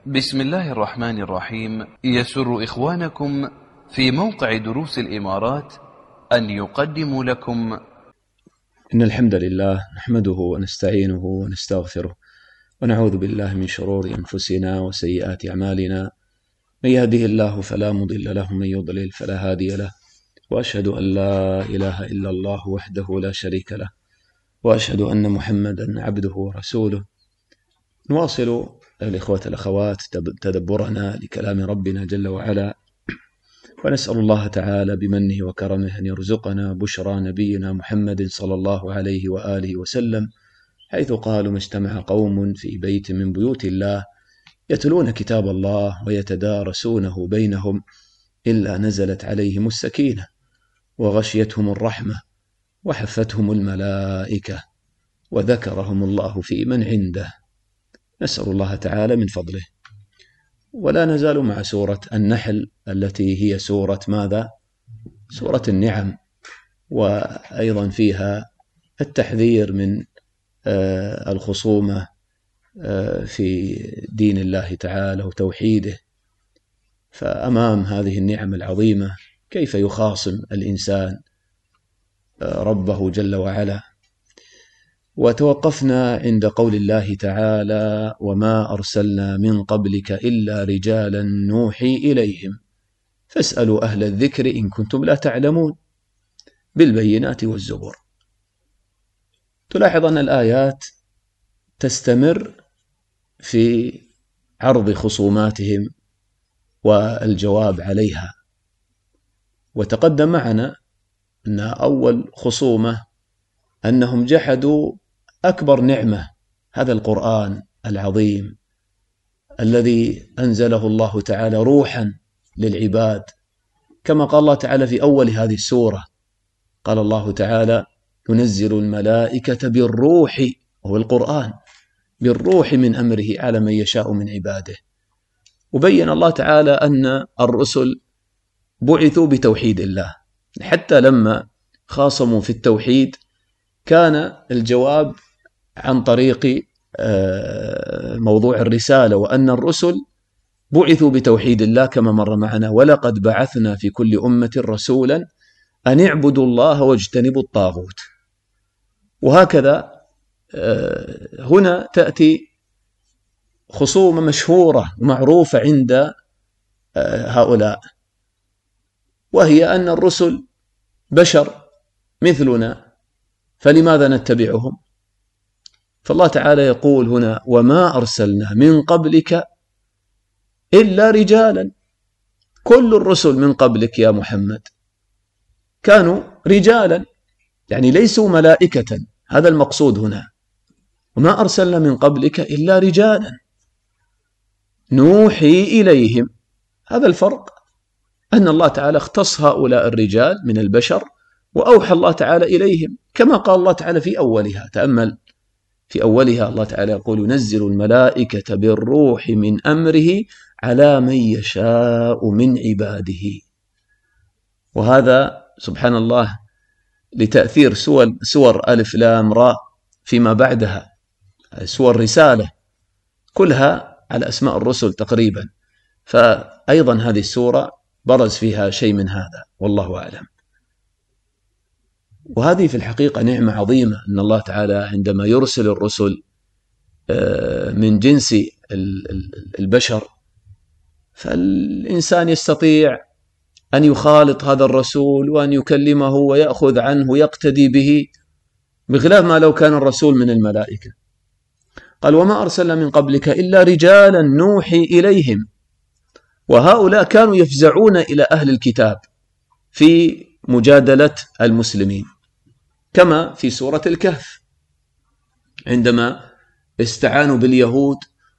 بسم الله الرحمن الرحيم. يسر إخوانكم في موقع دروس الإمارات أن يقدموا لكم إن الحمد لله نحمده ونستعينه ونستغفره ونعوذ بالله من شرور أنفسنا وسيئات أعمالنا، من يهده الله فلا مضل له ومن يضلل فلا هادي له، وأشهد أن لا إله إلا الله وحده لا شريك له، وأشهد أن محمدا عبده ورسوله. نواصل الإخوة الأخوات تدبرنا لكلام ربنا جل وعلا، ونسأل الله تعالى بمنه وكرمه أن يرزقنا بشرى نبينا محمد صلى الله عليه وآله وسلم، حيث قالوا: ما اجتمع قوم في بيت من بيوت الله يتلون كتاب الله ويتدارسونه بينهم إلا نزلت عليهم السكينة وغشيتهم الرحمة وحفتهم الملائكة وذكرهم الله في من عنده. نسأل الله تعالى من فضله. ولا نزال مع سورة النحل التي هي سورة ماذا؟ سورة النعم، وأيضا فيها التحذير من الخصومة في دين الله تعالى وتوحيده. فأمام هذه النعم العظيمة كيف يخاصم الإنسان ربه جل وعلا؟ وتوقفنا عند قول الله تعالى: وما أرسلنا من قبلك إلا رجالا نوحي إليهم فاسألوا أهل الذكر إن كنتم لا تعلمون بالبينات والزبر. تلاحظ أن الآيات تستمر في عرض خصوماتهم والجواب عليها. وتقدم معنا أن أول خصومة أنهم جحدوا أكبر نعمة، هذا القرآن العظيم الذي أنزله الله تعالى روحا للعباد، كما قال الله تعالى في أول هذه السورة، قال الله تعالى: ينزل الملائكة بالروح، وهو القرآن، بالروح من أمره على من يشاء من عباده. وبين الله تعالى أن الرسل بعثوا بتوحيد الله، حتى لما خاصموا في التوحيد كان الجواب عن طريق موضوع الرسالة، وأن الرسل بعثوا بتوحيد الله كما مر معنا: ولقد بعثنا في كل أمة رسولا أن اعبدوا الله واجتنبوا الطاغوت. وهكذا هنا تأتي خصومة مشهورة ومعروفة عند هؤلاء، وهي أن الرسل بشر مثلنا، فلماذا نتبعهم؟ فالله تعالى يقول هنا: وما أرسلنا من قبلك إلا رجالا. كل الرسل من قبلك يا محمد كانوا رجالا، يعني ليسوا ملائكة، هذا المقصود هنا. وما أرسلنا من قبلك إلا رجالا نوحي إليهم. هذا الفرق، أن الله تعالى اختص هؤلاء الرجال من البشر وأوحى الله تعالى إليهم، كما قال الله تعالى في أولها. تأمل في أولها الله تعالى يقول: ينزل الملائكة بالروح من أمره على من يشاء من عباده. وهذا سبحان الله لتأثير سور ألف لام راء فيما بعدها، سور رسالة كلها على أسماء الرسل تقريبا، فأيضا هذه السورة برز فيها شيء من هذا، والله أعلم. وهذه في الحقيقة نعمة عظيمة، أن الله تعالى عندما يرسل الرسل من جنس البشر، فالإنسان يستطيع أن يخالط هذا الرسول وأن يكلمه ويأخذ عنه ويقتدي به، بخلاف ما لو كان الرسول من الملائكة. قال: وما أرسلنا من قبلك إلا رجالا نوحي إليهم. وهؤلاء كانوا يفزعون إلى أهل الكتاب في مجادلة المسلمين، كما في سورة الكهف عندما استعانوا باليهود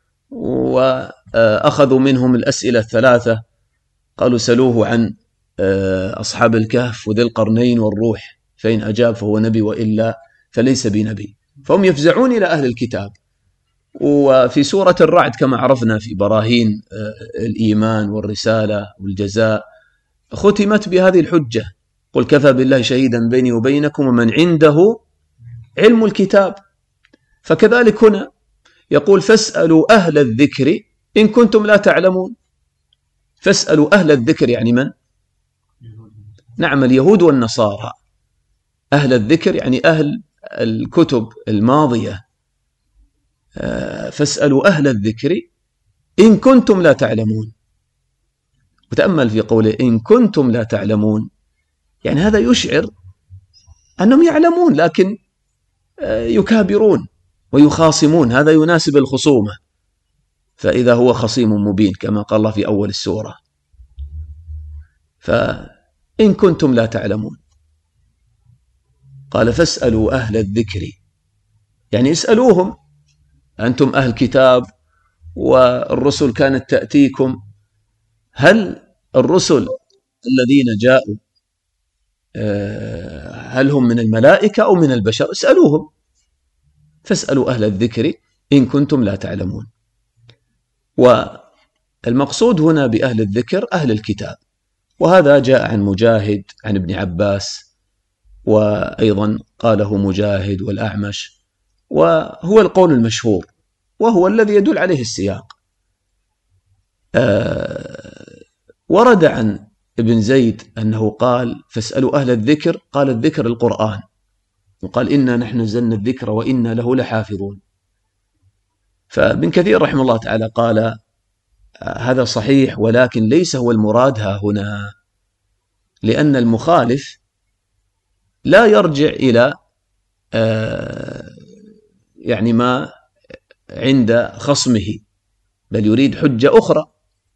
وأخذوا منهم الأسئلة الثلاثة، قالوا: سلوه عن أصحاب الكهف وذي القرنين والروح، فإن أجاب فهو نبي وإلا فليس بنبي. فهم يفزعون إلى أهل الكتاب. وفي سورة الرعد كما عرفنا في براهين الإيمان والرسالة والجزاء ختمت بهذه الحجة: قل كفى بالله شهيدا بيني وبينكم ومن عنده علم الكتاب. فكذلك هنا يقول: فاسألوا أهل الذكر إن كنتم لا تعلمون. فاسألوا أهل الذكر يعني من؟ نعم، اليهود والنصارى. أهل الذكر يعني أهل الكتب الماضية. فاسألوا أهل الذكر إن كنتم لا تعلمون. وتأمل في قوله إن كنتم لا تعلمون، يعني هذا يشعر أنهم يعلمون لكن يكابرون ويخاصمون. هذا يناسب الخصومة، فإذا هو خصيم مبين كما قال الله في أول السورة. فإن كنتم لا تعلمون قال فاسألوا أهل الذكر، يعني اسألوهم. أنتم أهل كتاب والرسل كانت تأتيكم، هل الرسل الذين جاءوا هل هم من الملائكة أو من البشر؟ اسألوهم. فاسألوا أهل الذكر إن كنتم لا تعلمون. والمقصود هنا بأهل الذكر أهل الكتاب، وهذا جاء عن مجاهد عن ابن عباس، وأيضا قاله مجاهد والأعمش، وهو القول المشهور وهو الذي يدل عليه السياق. ورد عن ابن زيد أنه قال فاسألوا أهل الذكر، قال الذكر القرآن، وقال إنا نحن نزلنا الذكر وإنا له لحافظون. فابن كثير رحمه الله تعالى قال هذا صحيح، ولكن ليس هو المراد ها هنا، لأن المخالف لا يرجع إلى يعني ما عند خصمه، بل يريد حجة أخرى.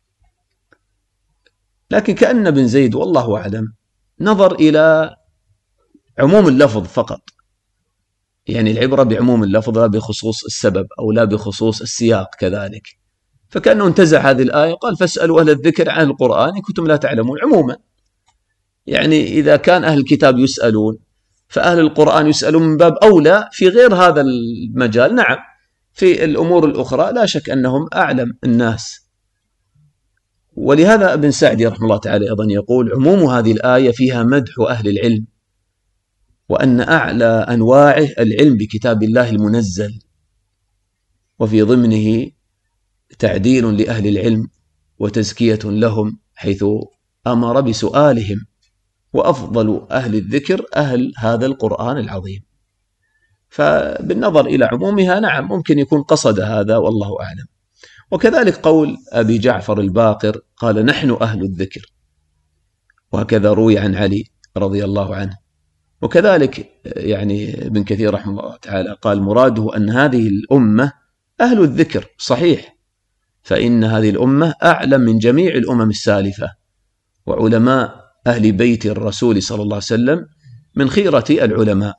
لكن كأن ابن زيد والله أعلم نظر إلى عموم اللفظ فقط، يعني العبرة بعموم اللفظ لا بخصوص السبب أو لا بخصوص السياق كذلك. فكأنه انتزع هذه الآية قال فاسألوا أهل الذكر عن القرآن إن كنتم لا تعلمون عموما. يعني إذا كان أهل الكتاب يسألون فأهل القرآن يسألون من باب أولى في غير هذا المجال. نعم، في الأمور الأخرى لا شك أنهم أعلم الناس. ولهذا ابن سعدي رحمه الله تعالى أيضا يقول عموم هذه الآية فيها مدح أهل العلم، وأن أعلى أنواعه العلم بكتاب الله المنزل، وفي ضمنه تعديل لأهل العلم وتزكية لهم حيث أمر بسؤالهم، وأفضل أهل الذكر أهل هذا القرآن العظيم. فبالنظر إلى عمومها نعم ممكن يكون قصد هذا والله أعلم. وكذلك قول أبي جعفر الباقر قال نحن أهل الذكر، وهكذا روي عن علي رضي الله عنه. وكذلك يعني ابن كثير رحمه الله تعالى قال مراده أن هذه الأمة أهل الذكر صحيح، فإن هذه الأمة أعلم من جميع الأمم السالفة، وعلماء أهل بيت الرسول صلى الله عليه وسلم من خيرة العلماء،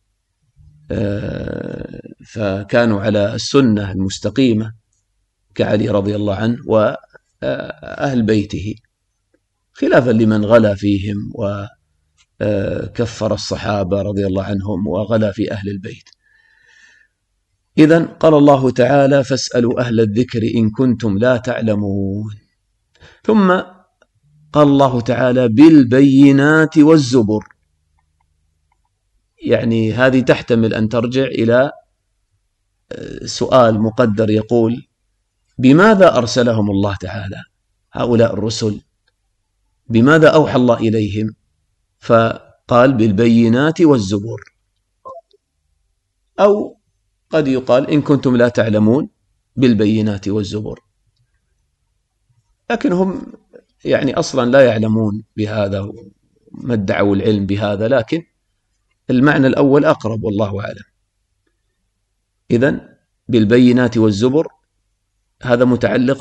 فكانوا على السنة المستقيمة كعلي رضي الله عنه وأهل بيته، خلافا لمن غلا فيهم وكفر الصحابة رضي الله عنهم وغلا في أهل البيت. إذن قال الله تعالى فاسألوا أهل الذكر إن كنتم لا تعلمون. ثم قال الله تعالى بالبينات والزبر، يعني هذه تحتمل أن ترجع إلى سؤال مقدر يقول بماذا أرسلهم الله تعالى هؤلاء الرسل، بماذا أوحى الله إليهم؟ فقال بالبينات والزبر، أو قد يقال إن كنتم لا تعلمون بالبينات والزبر، لكن هم يعني أصلا لا يعلمون بهذا وما ادعوا العلم بهذا، لكن المعنى الأول أقرب والله أعلم. إذن بالبينات والزبر هذا متعلق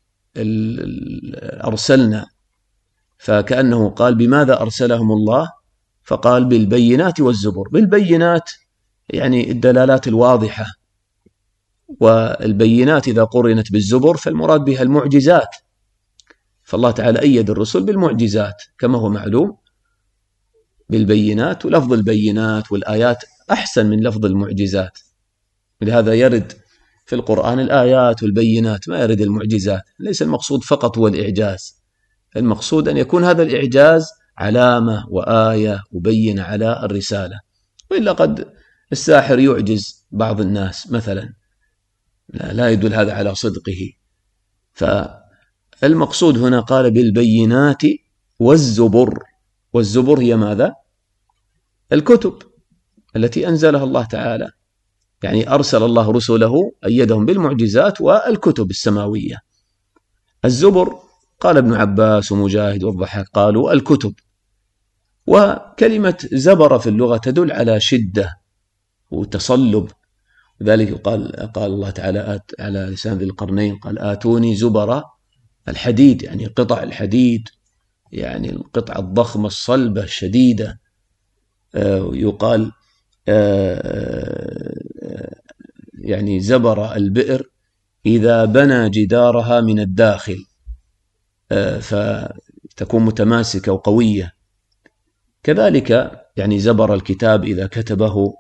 أرسلنا، فكأنه قال بماذا أرسلهم الله، فقال بالبينات والزبر. بالبينات يعني الدلالات الواضحة، والبينات إذا قرنت بالزبر فالمراد بها المعجزات، فالله تعالى أيد الرسل بالمعجزات كما هو معلوم بالبينات، ولفظ البينات والآيات أحسن من لفظ المعجزات، لهذا يرد في القرآن الآيات والبينات، ما يرد المعجزات. ليس المقصود فقط هو الإعجاز، المقصود أن يكون هذا الإعجاز علامة وآية مبينة على الرسالة، وإلا قد الساحر يعجز بعض الناس مثلا، لا يدل هذا على صدقه، فالمقصود هنا قال بالبينات والزبر. والزبر هي ماذا؟ الكتب التي أنزلها الله تعالى، يعني أرسل الله رسله أيدهم بالمعجزات والكتب السماوية. الزبر قال ابن عباس ومجاهد والضحاك قالوا الكتب. وكلمة زبر في اللغة تدل على شدة وتصلب، ذلك قال الله تعالى على لسان ذي القرنين قال آتوني زبر الحديد، يعني قطع الحديد، يعني القطعة الضخمة الصلبة الشديدة. يقال يعني زبر البئر إذا بنى جدارها من الداخل فتكون متماسكة وقوية. كذلك يعني زبر الكتاب إذا كتبه،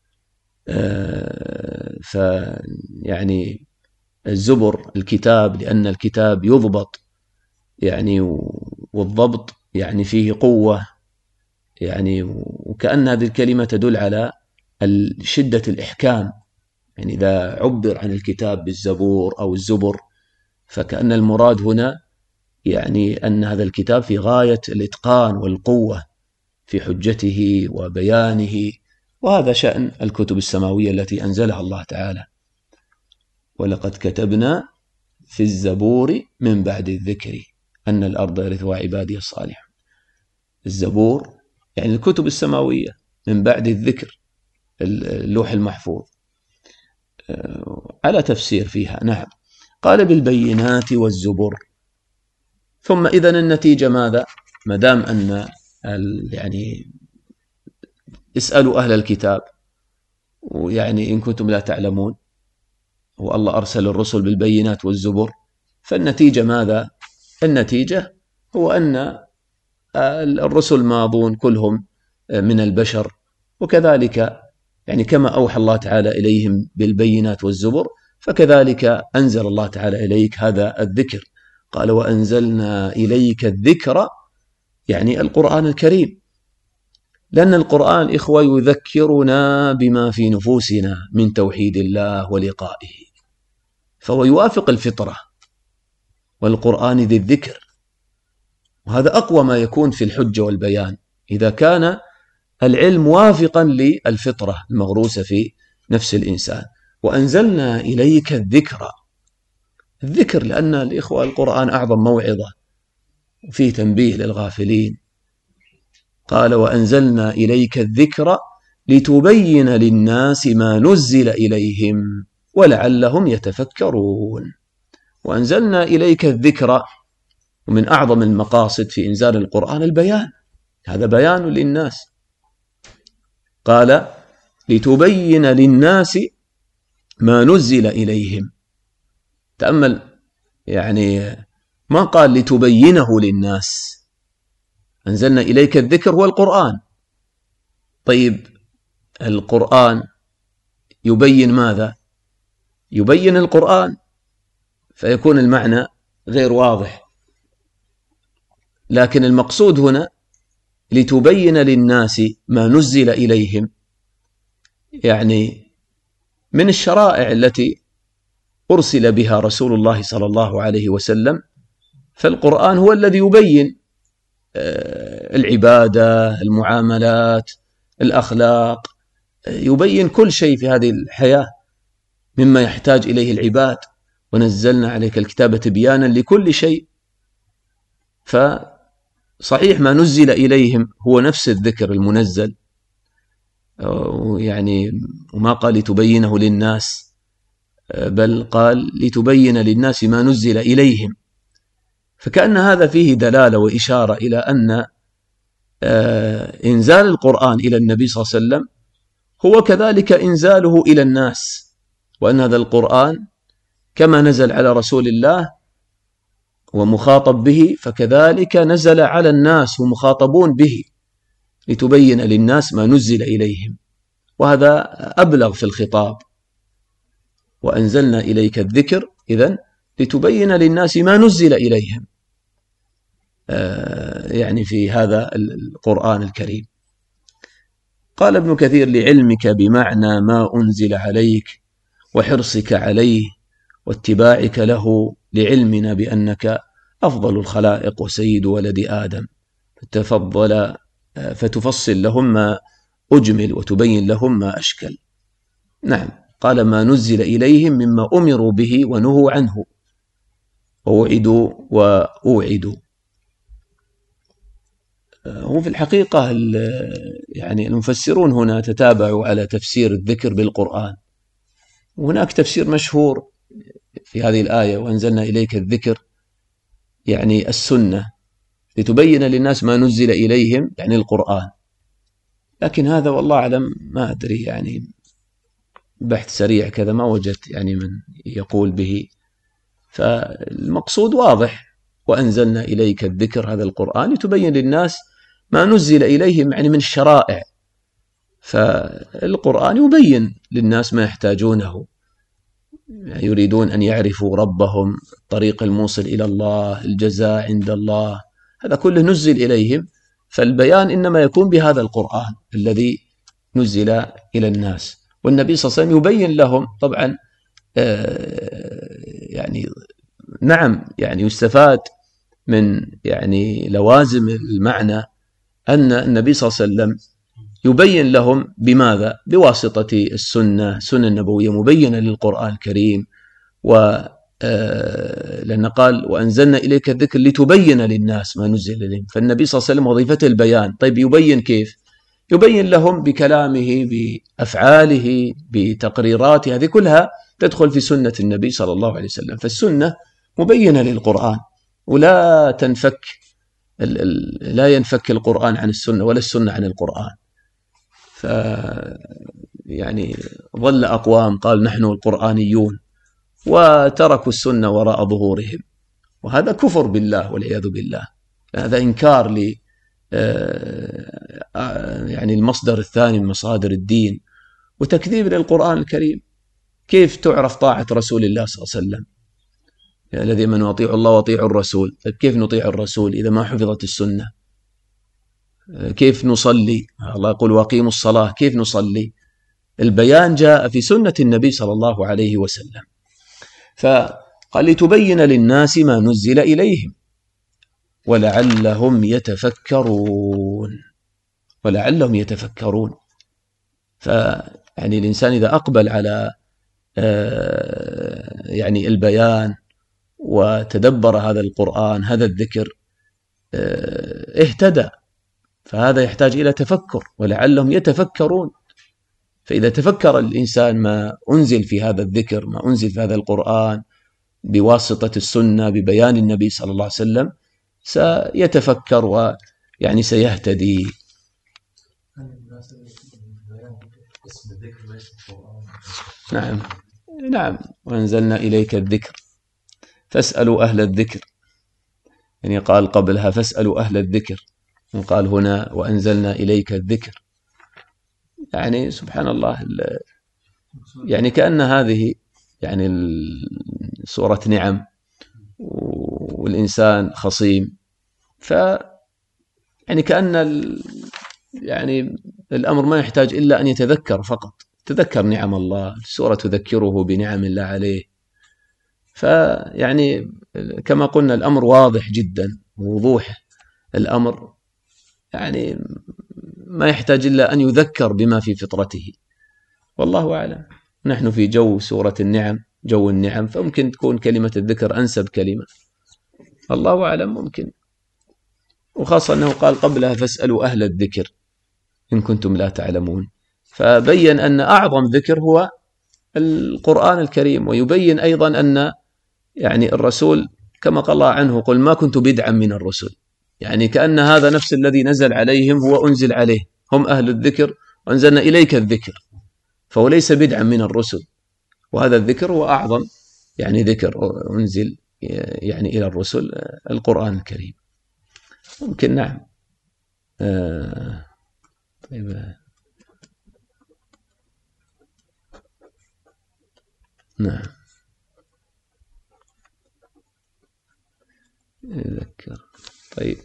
فيعني الزبر الكتاب لأن الكتاب يضبط، يعني والضبط يعني فيه قوة، يعني وكأن هذه الكلمة تدل على شدة الإحكام. يعني إذا عبر عن الكتاب بالزبور أو الزبر فكأن المراد هنا يعني أن هذا الكتاب في غاية الإتقان والقوة في حجته وبيانه. وهذا شأن الكتب السماوية التي أنزلها الله تعالى. ولقد كتبنا في الزبور من بعد الذكر أن الأرض يرثها عبادي الصالحون. الزبور يعني الكتب السماوية من بعد الذكر، اللوح المحفوظ، على تفسير فيها. نعم. قال بالبينات والزبر. ثم إذن النتيجة ماذا؟ ما دام أن يعني اسألوا أهل الكتاب، ويعني إن كنتم لا تعلمون، والله أرسل الرسل بالبينات والزبر، فالنتيجة ماذا؟ النتيجة هو أن الرسل ماضون كلهم من البشر، وكذلك يعني كما أوحى الله تعالى إليهم بالبينات والزبر فكذلك أنزل الله تعالى إليك هذا الذكر. قال وأنزلنا إليك الذكر، يعني القرآن الكريم، لأن القرآن إخوة يذكرنا بما في نفوسنا من توحيد الله ولقائه، فهو يوافق الفطرة، والقرآن ذي الذكر. وهذا أقوى ما يكون في الحجة والبيان، إذا كان العلم موافقا للفطرة المغروسة في نفس الإنسان. وأنزلنا إليك الذكر، الذكر لأن الإخوة القرآن أعظم موعظة وفيه تنبيه للغافلين. قال وأنزلنا إليك الذكر لتبين للناس ما نزل إليهم ولعلهم يتفكرون. وأنزلنا إليك الذكر، ومن أعظم المقاصد في إنزال القرآن البيان، هذا بيان للناس. قال لتبين للناس ما نزل إليهم. تأمل، يعني ما قال لتبينه للناس. أنزلنا إليك الذكر هو القرآن. طيب القرآن يبين ماذا؟ يبين القرآن، فيكون المعنى غير واضح. لكن المقصود هنا لتبين للناس ما نزل إليهم، يعني من الشرائع التي أرسل بها رسول الله صلى الله عليه وسلم، فالقرآن هو الذي يبين العبادة، المعاملات، الأخلاق، يبين كل شيء في هذه الحياة مما يحتاج إليه العباد. ونزلنا عليك الكتاب تبيانا لكل شيء. فصحيح ما نزل إليهم هو نفس الذكر المنزل، يعني وما قال لتبينه للناس، بل قال لتبين للناس ما نزل إليهم. فكأن هذا فيه دلالة وإشارة إلى أن إنزال القرآن إلى النبي صلى الله عليه وسلم هو كذلك إنزاله إلى الناس، وأن هذا القرآن كما نزل على رسول الله ومخاطب به فكذلك نزل على الناس ومخاطبون به، لتبين للناس ما نزل إليهم. وهذا أبلغ في الخطاب. وأنزلنا إليك الذكر إذن لتبين للناس ما نزل إليهم، يعني في هذا القرآن الكريم. قال ابن كثير لعلمك بمعنى ما أنزل عليك وحرصك عليه واتباعك له لعلمنا بأنك أفضل الخلائق وسيد ولد آدم، فتفصل لهم ما أجمل وتبين لهم ما أشكل. نعم، قال ما نزل إليهم مما أمروا به ونهوا عنه ووعدوا وأوعدوا. هو في الحقيقة يعني المفسرون هنا تتابعوا على تفسير الذكر بالقرآن، وهناك تفسير مشهور في هذه الآية وأنزلنا إليك الذكر، يعني السنة لتبين للناس ما نزل إليهم، يعني القرآن. لكن هذا والله أعلم ما أدري، يعني بحث سريع كذا ما وجدت يعني من يقول به. فالمقصود واضح، وأنزلنا إليك الذكر، هذا القرآن لتبين للناس ما نزل إليهم يعني من الشرائع. فالقرآن يبين للناس ما يحتاجونه، يريدون أن يعرفوا ربهم، الطريق الموصل إلى الله، الجزاء عند الله، هذا كله نزل إليهم. فالبيان إنما يكون بهذا القرآن الذي نزل إلى الناس. والنبي صلى الله عليه وسلم يبين لهم طبعا، يعني نعم، يعني يستفاد من يعني لوازم المعنى أن النبي صلى الله عليه وسلم يبين لهم بماذا؟ بواسطة السنة النبوية مبينة للقرآن الكريم. لأن قال وأنزلنا إليك الذكر لتبين للناس ما نزل إليهم، فالنبي صلى الله عليه وسلم وظيفته البيان. طيب يبين كيف؟ يبين لهم بكلامه، بأفعاله، بتقريراته، هذه كلها تدخل في سنة النبي صلى الله عليه وسلم. فالسنة مبينة للقرآن، ولا تنفك، لا ينفك القرآن عن السنة ولا السنة عن القرآن. يعني ظل أقوام قال نحن القرآنيون وتركوا السنة وراء ظهورهم، وهذا كفر بالله والعياذ بالله. هذا إنكار ل يعني المصدر الثاني من مصادر الدين، وتكذيب للقرآن الكريم. كيف تعرف طاعة رسول الله صلى الله عليه وسلم؟ يا الذين آمنوا أطيعوا الله وأطيعوا الرسول. طيب كيف نطيع الرسول إذا ما حفظت السنة؟ كيف نصلي؟ الله يقول وأقيموا الصلاة، كيف نصلي؟ البيان جاء في سنة النبي صلى الله عليه وسلم. فقال لتبين للناس ما نزل إليهم ولعلهم يتفكرون. فيعني الإنسان إذا أقبل على يعني البيان وتدبر هذا القرآن، هذا الذكر، اهتدى. فهذا يحتاج إلى تفكر، ولعلهم يتفكرون. فإذا تفكر الإنسان ما أنزل في هذا الذكر، ما أنزل في هذا القرآن بواسطة السنة ببيان النبي صلى الله عليه وسلم، سيتفكر ويعني سيهتدي. نعم، وأنزلنا إليك الذكر فاسألوا أهل الذكر، يعني قال قبلها فاسألوا أهل الذكر، وقال هنا وأنزلنا إليك الذكر. يعني سبحان الله، يعني كأن هذه يعني سورة نعم، والإنسان خصيم، يعني كأن يعني الأمر ما يحتاج إلا أن يتذكر فقط، تذكر نعم الله، السورة تذكره بنعم الله عليه. فيعني كما قلنا الأمر واضح جدا، ووضوح الأمر يعني ما يحتاج إلا أن يذكر بما في فطرته. والله أعلم. نحن في جو سورة النعم، جو النعم، فممكن تكون كلمة الذكر أنسب كلمة، الله أعلم، ممكن. وخاصة أنه قال قبلها فاسألوا أهل الذكر إن كنتم لا تعلمون، فبين أن أعظم ذكر هو القرآن الكريم. ويبين أيضا أن يعني الرسول كما قال الله عنه قل ما كنت بدعا من الرسل، يعني كأن هذا نفس الذي نزل عليهم هو أنزل عليه، هم أهل الذكر وأنزلنا إليك الذكر، فهو ليس بدعا من الرسل. وهذا الذكر هو أعظم يعني ذكر أنزل يعني إلى الرسل، القرآن الكريم. ممكن. نعم. طيب. نعم. يذكر. طيب.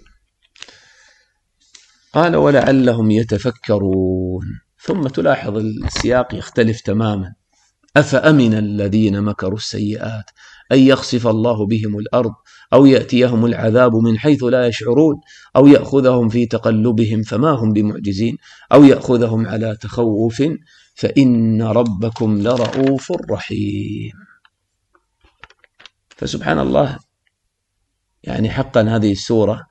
قال ولعلهم يتفكرون، ثم تلاحظ السياق يختلف تماما. أفأمن الذين مكروا السيئات أن يخسف الله بهم الأرض أو يأتيهم العذاب من حيث لا يشعرون أو يأخذهم في تقلبهم فما هم بمعجزين أو يأخذهم على تخوف فإن ربكم لرؤوف رحيم. فسبحان الله، يعني حقا هذه السورة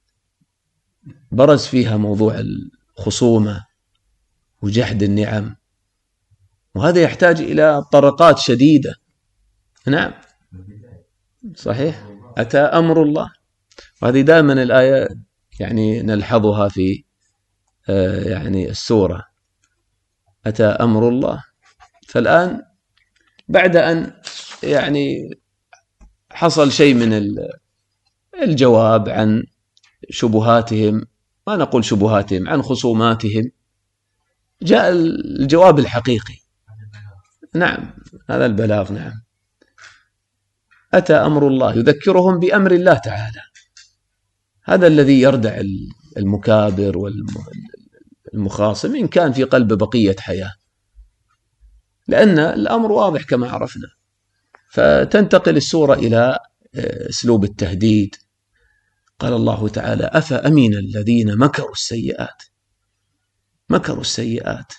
برز فيها موضوع الخصومة وجحد النعم، وهذا يحتاج إلى طرقات شديدة. نعم صحيح، أتى أمر الله، وهذه دائما الآية يعني نلحظها في يعني السورة، أتى أمر الله. فالآن بعد أن يعني حصل شيء من الجواب عن شبهاتهم، ما نقول شبهاتهم، عن خصوماتهم، جاء الجواب الحقيقي. نعم هذا البلاغ. نعم أتى أمر الله يذكرهم بأمر الله تعالى، هذا الذي يردع المكابر والمخاصم إن كان في قلب بقية حياة، لأن الأمر واضح كما عرفنا. فتنتقل السورة إلى أسلوب التهديد. قال الله تعالى أفأمن الذين مكروا السيئات. مكروا السيئات،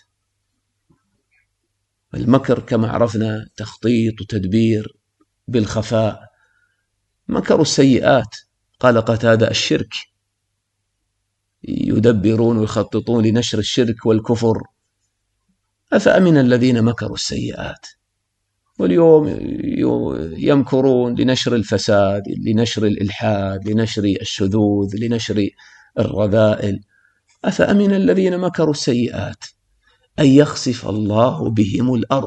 المكر كما عرفنا تخطيط وتدبير بالخفاء. مكروا السيئات، قال قتادة الشرك، يدبرون ويخططون لنشر الشرك والكفر. أفأمن الذين مكروا السيئات، واليوم يمكرون لنشر الفساد، لنشر الإلحاد، لنشر الشذوذ، لنشر الرذائل. أفأمن الذين مكروا السيئات أن يخسف الله بهم الأرض.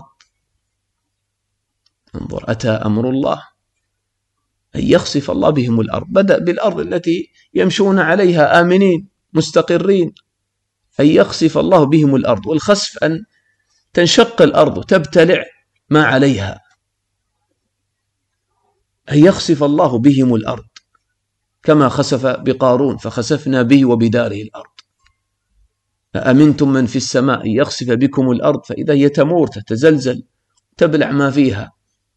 انظر، أتى أمر الله أن يخسف الله بهم الأرض، بدأ بالأرض التي يمشون عليها آمنين مستقرين، أن يخسف الله بهم الأرض، والخسف أن تنشق الأرض وتبتلع ما عليها. أن يخسف الله بهم الأرض كما خسف بقارون فخسفنا به وبداره الأرض. أأمنتم من في السماء أن يخسف بكم الأرض فإذا هي تمور تتزلزل تبلع ما فيها.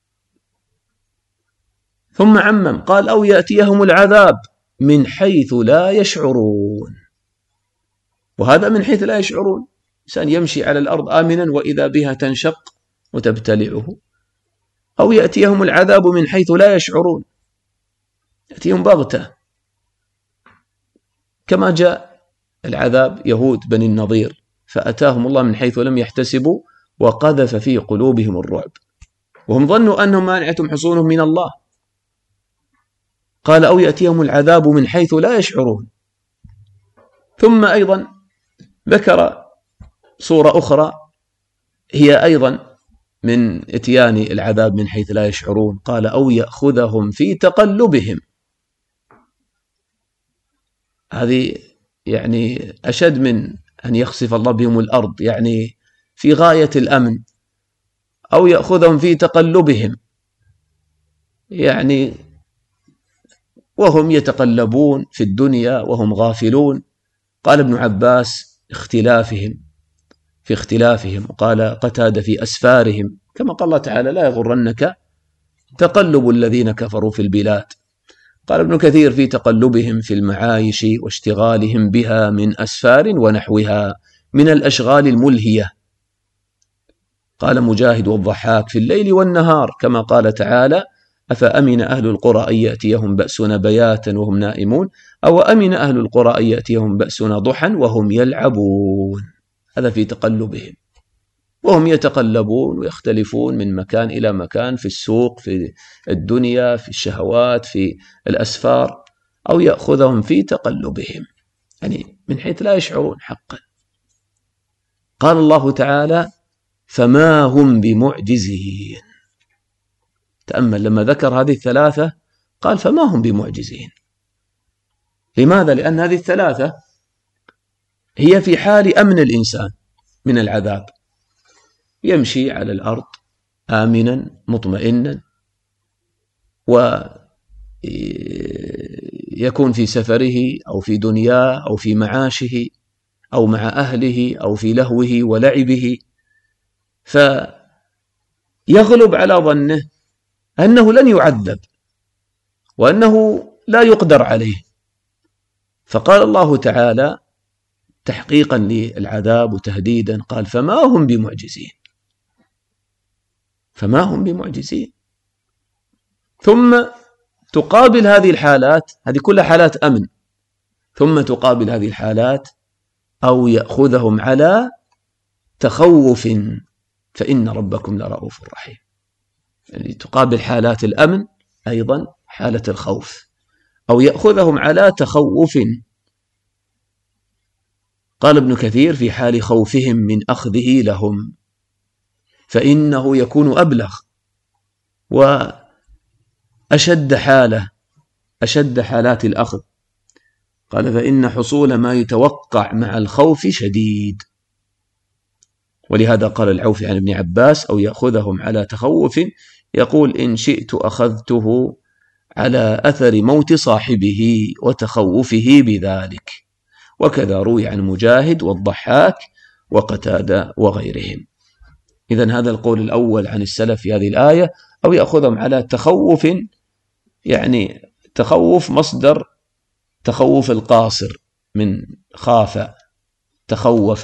ثم عمم قال أو يأتيهم العذاب من حيث لا يشعرون، وهذا من حيث لا يشعرون، إنسان يمشي على الأرض آمنا وإذا بها تنشق وتبتلعه. أو يأتيهم العذاب من حيث لا يشعرون، يأتيهم بغتة، كما جاء العذاب يهود بني النضير فأتاهم الله من حيث لم يحتسبوا وقذف في قلوبهم الرعب وهم ظنوا أنهم مانعتهم حصونهم من الله. قال أو يأتيهم العذاب من حيث لا يشعرون. ثم أيضا ذكر صورة أخرى هي أيضا من إتيان العذاب من حيث لا يشعرون، قال أو يأخذهم في تقلبهم. هذه يعني أشد من أن يخسف الله بهم الأرض، يعني في غاية الأمن. أو يأخذهم في تقلبهم، يعني وهم يتقلبون في الدنيا وهم غافلون. قال ابن عباس في اختلافهم، وقال قتادة في أسفارهم، كما قال الله تعالى لا يغرنك تقلب الذين كفروا في البلاد. قال ابن كثير في تقلبهم في المعايش واشتغالهم بها من أسفار ونحوها من الأشغال الملهية. قال مجاهد والضحاك في الليل والنهار، كما قال تعالى أفأمن أهل القرى أن يأتيهم بأسنا بياتا وهم نائمون أو أمن أهل القرى أن يأتيهم بأسنا ضحى وهم يلعبون. هذا في تقلبهم، وهم يتقلبون ويختلفون من مكان إلى مكان، في السوق، في الدنيا، في الشهوات، في الأسفار. أو يأخذهم في تقلبهم، يعني من حيث لا يشعرون حقا. قال الله تعالى فما هم بمعجزين. تأمل لما ذكر هذه الثلاثة قال فما هم بمعجزين. لماذا؟ لأن هذه الثلاثة هي في حال أمن الإنسان من العذاب، يمشي على الأرض آمنا مطمئنا، ويكون في سفره أو في دنياه أو في معاشه أو مع أهله أو في لهوه ولعبه. فهذه يغلب على ظنه أنه لن يعذب وأنه لا يقدر عليه. فقال الله تعالى تحقيقا للعذاب وتهديدا، قال فما هم بمعجزين، فما هم بمعجزين. ثم تقابل هذه الحالات، هذه كلها حالات أمن، ثم تقابل هذه الحالات أو يأخذهم على تخوف فإن ربكم لرؤوف رحيم. يعني تقابل حالات الأمن أيضا حالة الخوف، أو يأخذهم على تخوف. قال ابن كثير في حال خوفهم من أخذه لهم فإنه يكون أبلغ وأشد حالة، أشد حالات الأخذ. قال فإن حصول ما يتوقع مع الخوف شديد. ولهذا قال العوفي عن ابن عباس أو يأخذهم على تخوف، يقول إن شئت أخذته على أثر موت صاحبه وتخوفه بذلك. وكذا روي عن مجاهد والضحاك وقتادة وغيرهم. إذن هذا القول الأول عن السلف في هذه الآية، أو يأخذهم على تخوف، يعني تخوف مصدر تخوف القاصر من خاف تخوف،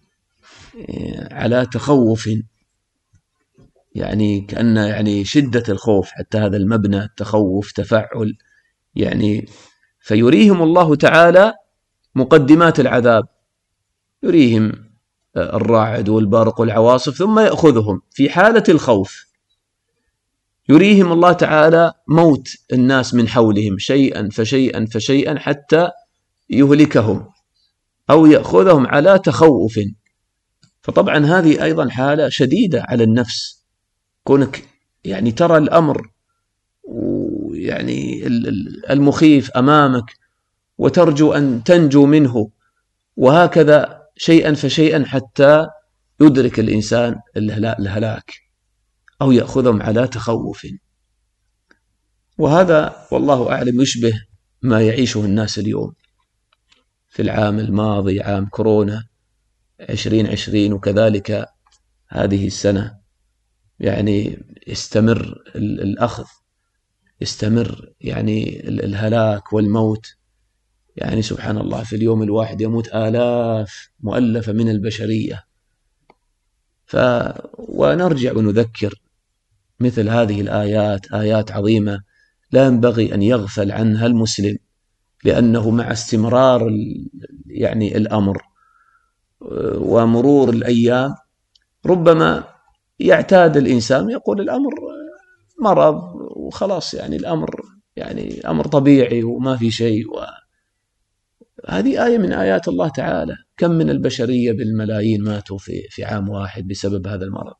على تخوف يعني كأن يعني شدة الخوف، حتى هذا المبنى التخوف تفعل يعني. فيريهم الله تعالى مقدمات العذاب، يريهم الرعد والبرق والعواصف، ثم يأخذهم في حالة الخوف. يريهم الله تعالى موت الناس من حولهم شيئا فشيئا فشيئا حتى يهلكهم، أو يأخذهم على تخوف. فطبعا هذه أيضا حالة شديدة على النفس، كونك يعني ترى الأمر يعني المخيف أمامك وترجو أن تنجو منه، وهكذا شيئا فشيئا حتى يدرك الإنسان الهلاك، أو يأخذهم على تخوف. وهذا والله أعلم يشبه ما يعيشه الناس اليوم في العام الماضي، عام كورونا 2020، وكذلك هذه السنة. يعني يستمر الأخذ، يستمر يعني الهلاك والموت. يعني سبحان الله في اليوم الواحد يموت آلاف مؤلفة من البشرية. ونرجع ونذكر مثل هذه الآيات، آيات عظيمة لا ينبغي أن يغفل عنها المسلم، لأنه مع استمرار يعني الأمر ومرور الأيام ربما يعتاد الإنسان يقول الأمر مرض وخلاص، يعني الأمر يعني أمر طبيعي وما في شيء. هذه آية من آيات الله تعالى. كم من البشرية بالملايين ماتوا في عام واحد بسبب هذا المرض.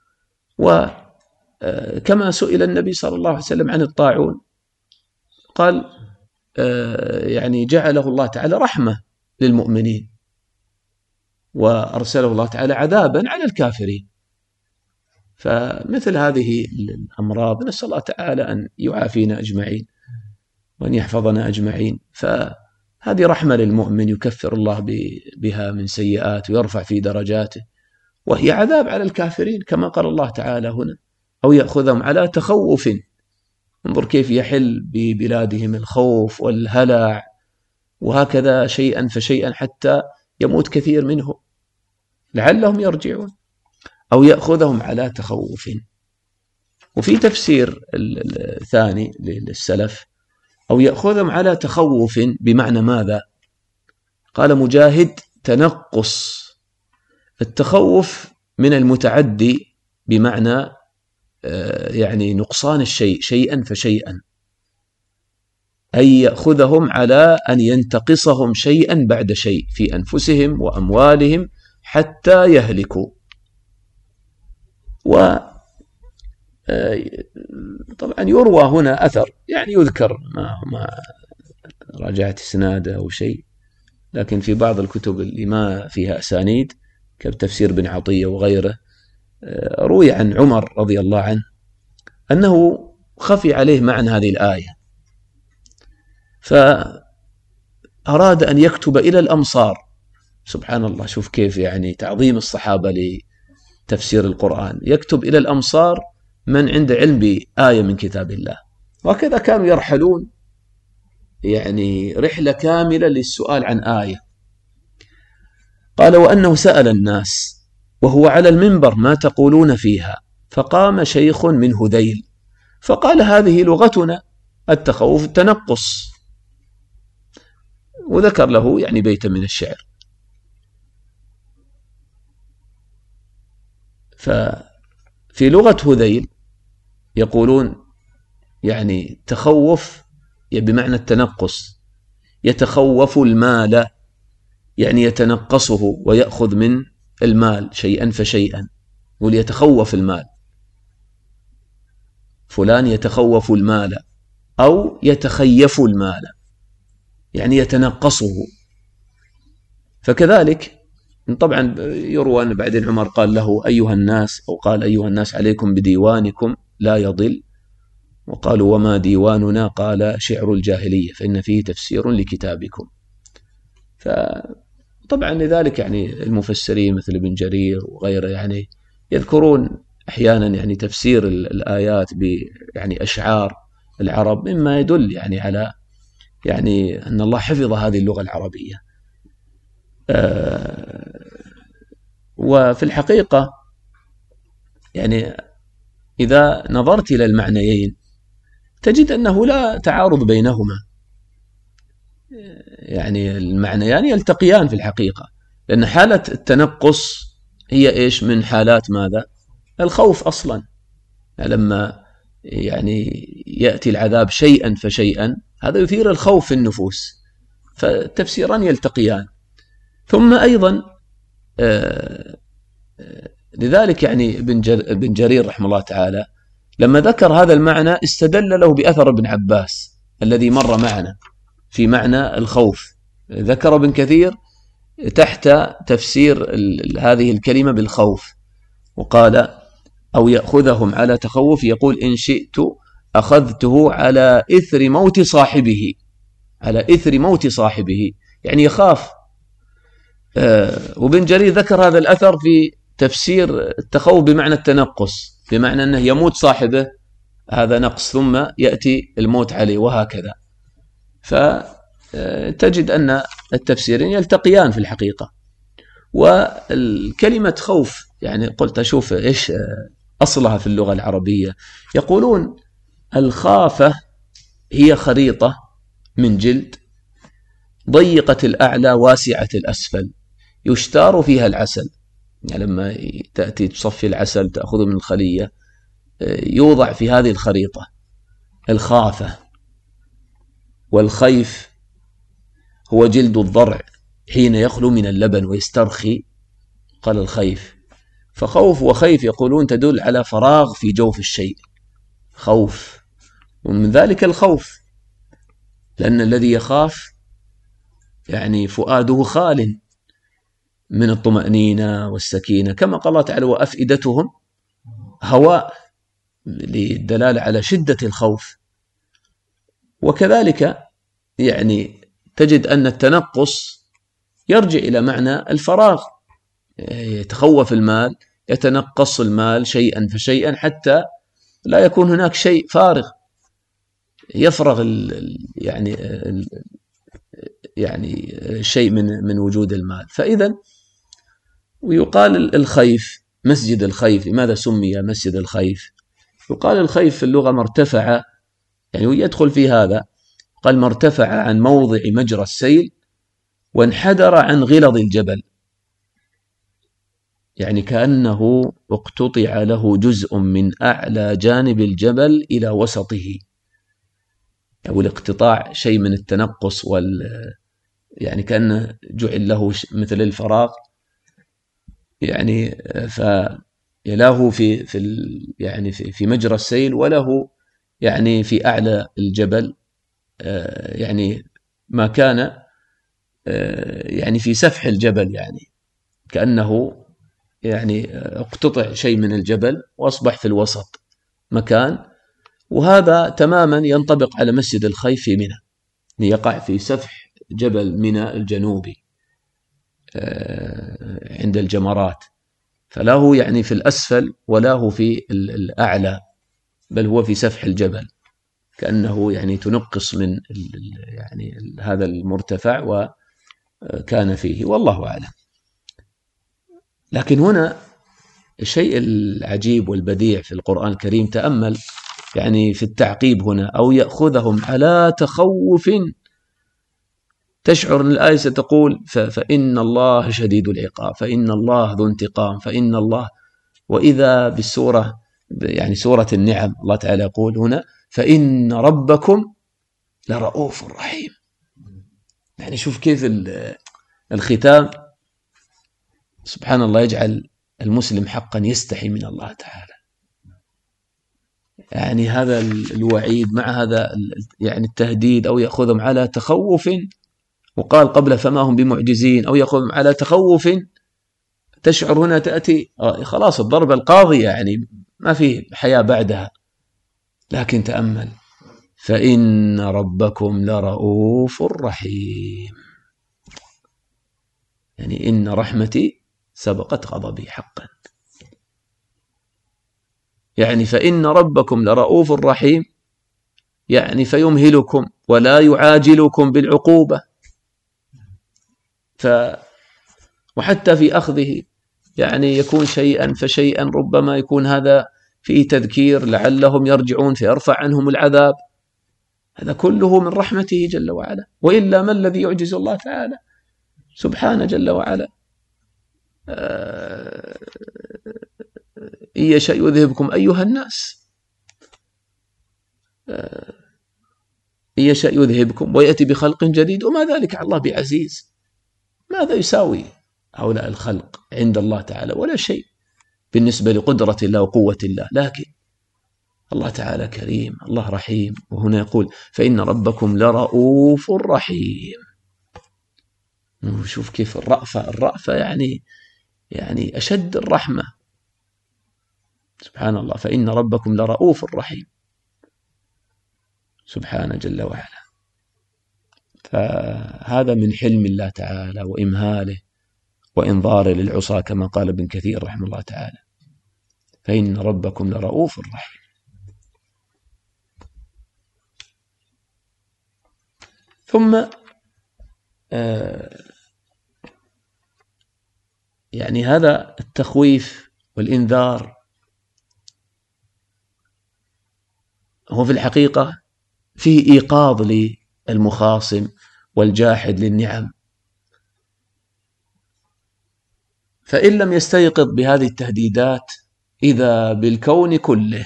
وكما سئل النبي صلى الله عليه وسلم عن الطاعون قال يعني جعله الله تعالى رحمة للمؤمنين، وأرسله الله تعالى عذابا على الكافرين. فمثل هذه الأمراض نسأل الله تعالى أن يعافينا أجمعين وأن يحفظنا أجمعين. فهذه رحمة للمؤمن يكفر الله بها من سيئات ويرفع في درجاته، وهي عذاب على الكافرين كما قال الله تعالى هنا، أو يأخذهم على تخوف. انظر كيف يحل ببلادهم الخوف والهلع، وهكذا شيئا فشيئا حتى يموت كثير منهم لعلهم يرجعون، أو يأخذهم على تخوف. وفي تفسير الثاني للسلف أو يأخذهم على تخوف بمعنى ماذا؟ قال مجاهد تنقص. التخوف من المتعدي بمعنى يعني نقصان الشيء شيئا فشيئا، أي يأخذهم على أن ينتقصهم شيئا بعد شيء في أنفسهم وأموالهم حتى يهلكوا. وطبعا يروى هنا أثر يعني يذكر، ما راجعت إسناده أو شيء، لكن في بعض الكتب اللي ما فيها أسانيد كتفسير بن عطية وغيره روي عن عمر رضي الله عنه أنه خفي عليه معنى هذه الآية، فأراد أن يكتب إلى الأمصار. سبحان الله، شوف كيف يعني تعظيم الصحابة تفسير القرآن، يكتب إلى الأمصار من عنده علم بآية من كتاب الله. وكذا كانوا يرحلون يعني رحلة كاملة للسؤال عن آية. قال: وأنه سأل الناس وهو على المنبر: ما تقولون فيها؟ فقام شيخ من هذيل فقال: هذه لغتنا، التخوف التنقص، وذكر له يعني بيتا من الشعر. ففي لغة هذيل يقولون يعني تخوف بمعنى التنقص، يتخوف المال يعني يتنقصه ويأخذ من المال شيئا فشيئا، وليتخوف المال، فلان يتخوف المال أو يتخيف المال يعني يتنقصه. فكذلك طبعا يروى أن بعدين عمر قال له: أيها الناس، أو قال: أيها الناس عليكم بديوانكم لا يضل. وقالوا: وما ديواننا؟ قال: شعر الجاهلية فإن فيه تفسير لكتابكم. فطبعا لذلك يعني المفسرين مثل ابن جرير وغيره يعني يذكرون أحيانا يعني تفسير الآيات يعني أشعار العرب، مما يدل يعني على يعني أن الله حفظ هذه اللغة العربية. وفي الحقيقة يعني إذا نظرت إلى المعنيين تجد أنه لا تعارض بينهما، يعني المعنيان يلتقيان في الحقيقة، لأن حالة التنقص هي إيش؟ من حالات ماذا؟ الخوف أصلا. لما يعني يأتي العذاب شيئا فشيئا هذا يثير الخوف في النفوس، فالتفسيران يلتقيان. ثم أيضا لذلك يعني ابن جرير رحمه الله تعالى لما ذكر هذا المعنى استدل له بأثر ابن عباس الذي مر معنا في معنى الخوف. ذكر ابن كثير تحت تفسير هذه الكلمة بالخوف، وقال: أو يأخذهم على تخوف، يقول: إن شئت أخذته على إثر موت صاحبه، على إثر موت صاحبه يعني يخاف. وابن جرير ذكر هذا الأثر في تفسير التخوف بمعنى التنقص، بمعنى أنه يموت صاحبه، هذا نقص، ثم يأتي الموت عليه، وهكذا. فتجد أن التفسيرين يلتقيان في الحقيقة. والكلمة خوف يعني قلت أشوف إيش أصلها في اللغة العربية. يقولون الخافة هي خريطة من جلد ضيقة الأعلى واسعة الأسفل يشتار فيها العسل. يعني لما تأتي تصفي العسل تأخذه من الخلية يوضع في هذه الخريطة الخافة. والخيف هو جلد الضرع حين يخلو من اللبن ويسترخي، قال الخيف. فخوف وخيف يقولون تدل على فراغ في جوف الشيء، خوف، ومن ذلك الخوف، لأن الذي يخاف يعني فؤاده خال من الطمأنينة والسكينة، كما قال الله تعالى: وأفئدتهم هواء، للدلالة على شدة الخوف. وكذلك يعني تجد أن التنقص يرجع إلى معنى الفراغ، يتخوف المال، يتنقص المال شيئا فشيئا حتى لا يكون هناك شيء فارغ يفرغ يعني شيء من وجود المال. فإذا ويقال الخيف مسجد الخيف. لماذا سمي مسجد الخيف؟ يقال الخيف في اللغة ما ارتفع، يعني يدخل في هذا، قال ما ارتفع عن موضع مجرى السيل وانحدر عن غلظ الجبل، يعني كأنه اقتطع له جزء من أعلى جانب الجبل إلى وسطه، أو الاقتطاع شيء من التنقص يعني كأنه جعل له مثل الفراغ، يعني فله يعني في مجرى السيل، وله يعني في أعلى الجبل يعني ما كان يعني في سفح الجبل، يعني كأنه يعني اقتطع شيء من الجبل وأصبح في الوسط مكان. وهذا تماما ينطبق على مسجد الخيف في منى، يقع في سفح جبل منى الجنوبي عند الجمرات. فلا هو يعني في الأسفل ولا هو في الأعلى، بل هو في سفح الجبل، كأنه يعني تنقص من يعني هذا المرتفع وكان فيه، والله أعلم. لكن هنا الشيء العجيب والبديع في القرآن الكريم، تأمل يعني في التعقيب هنا: أو يأخذهم على تخوف. تشعر أن الآية ستقول فإن الله شديد العقاب، فإن الله ذو انتقام، فإن الله. وإذا بالسورة يعني سورة النعم الله تعالى يقول هنا: فإن ربكم لرؤوف رحيم. يعني شوف كيف الختام، سبحان الله، يجعل المسلم حقا يستحي من الله تعالى. يعني هذا الوعيد مع هذا يعني التهديد: أو يأخذهم على تخوف، وقال قبل فما هم بمعجزين، أو يأخذهم على تخوف. تشعر هنا تأتي خلاص الضربة القاضية، يعني ما في حياة بعدها. لكن تأمل: فإن ربكم لرؤوف رحيم. يعني إن رحمتي سبقت غضبي حقا. يعني فإن ربكم لرؤوف رحيم، يعني فيمهلكم ولا يعاجلكم بالعقوبة. وحتى في أخذه يعني يكون شيئا فشيئا، ربما يكون هذا فيه تذكير لعلهم يرجعون فيرفع عنهم العذاب. هذا كله من رحمته جل وعلا، وإلا ما الذي يعجز الله تعالى سبحانه جل وعلا. إن يشأ يذهبكم أيها الناس، إن يشأ يذهبكم ويأتي بخلق جديد، وما ذلك على الله بعزيز. ماذا يساوي هؤلاء الخلق عند الله تعالى؟ ولا شيء بالنسبة لقدرة الله وقوة الله. لكن الله تعالى كريم، الله رحيم. وهنا يقول: فإن ربكم لرؤوف رحيم. شوف كيف الرأفة يعني أشد الرحمة. سبحان الله، فإن ربكم لرؤوف رحيم، سبحانه جل وعلا. فهذا من حلم الله تعالى وإمهاله وإنظاره للعصاة، كما قال ابن كثير رحمه الله تعالى: فإن ربكم لرؤوف رحيم. ثم يعني هذا التخويف والإنذار هو في الحقيقة فيه إيقاظ للمخاصم والجاحد للنعم. فإن لم يستيقظ بهذه التهديدات، إذا بالكون كله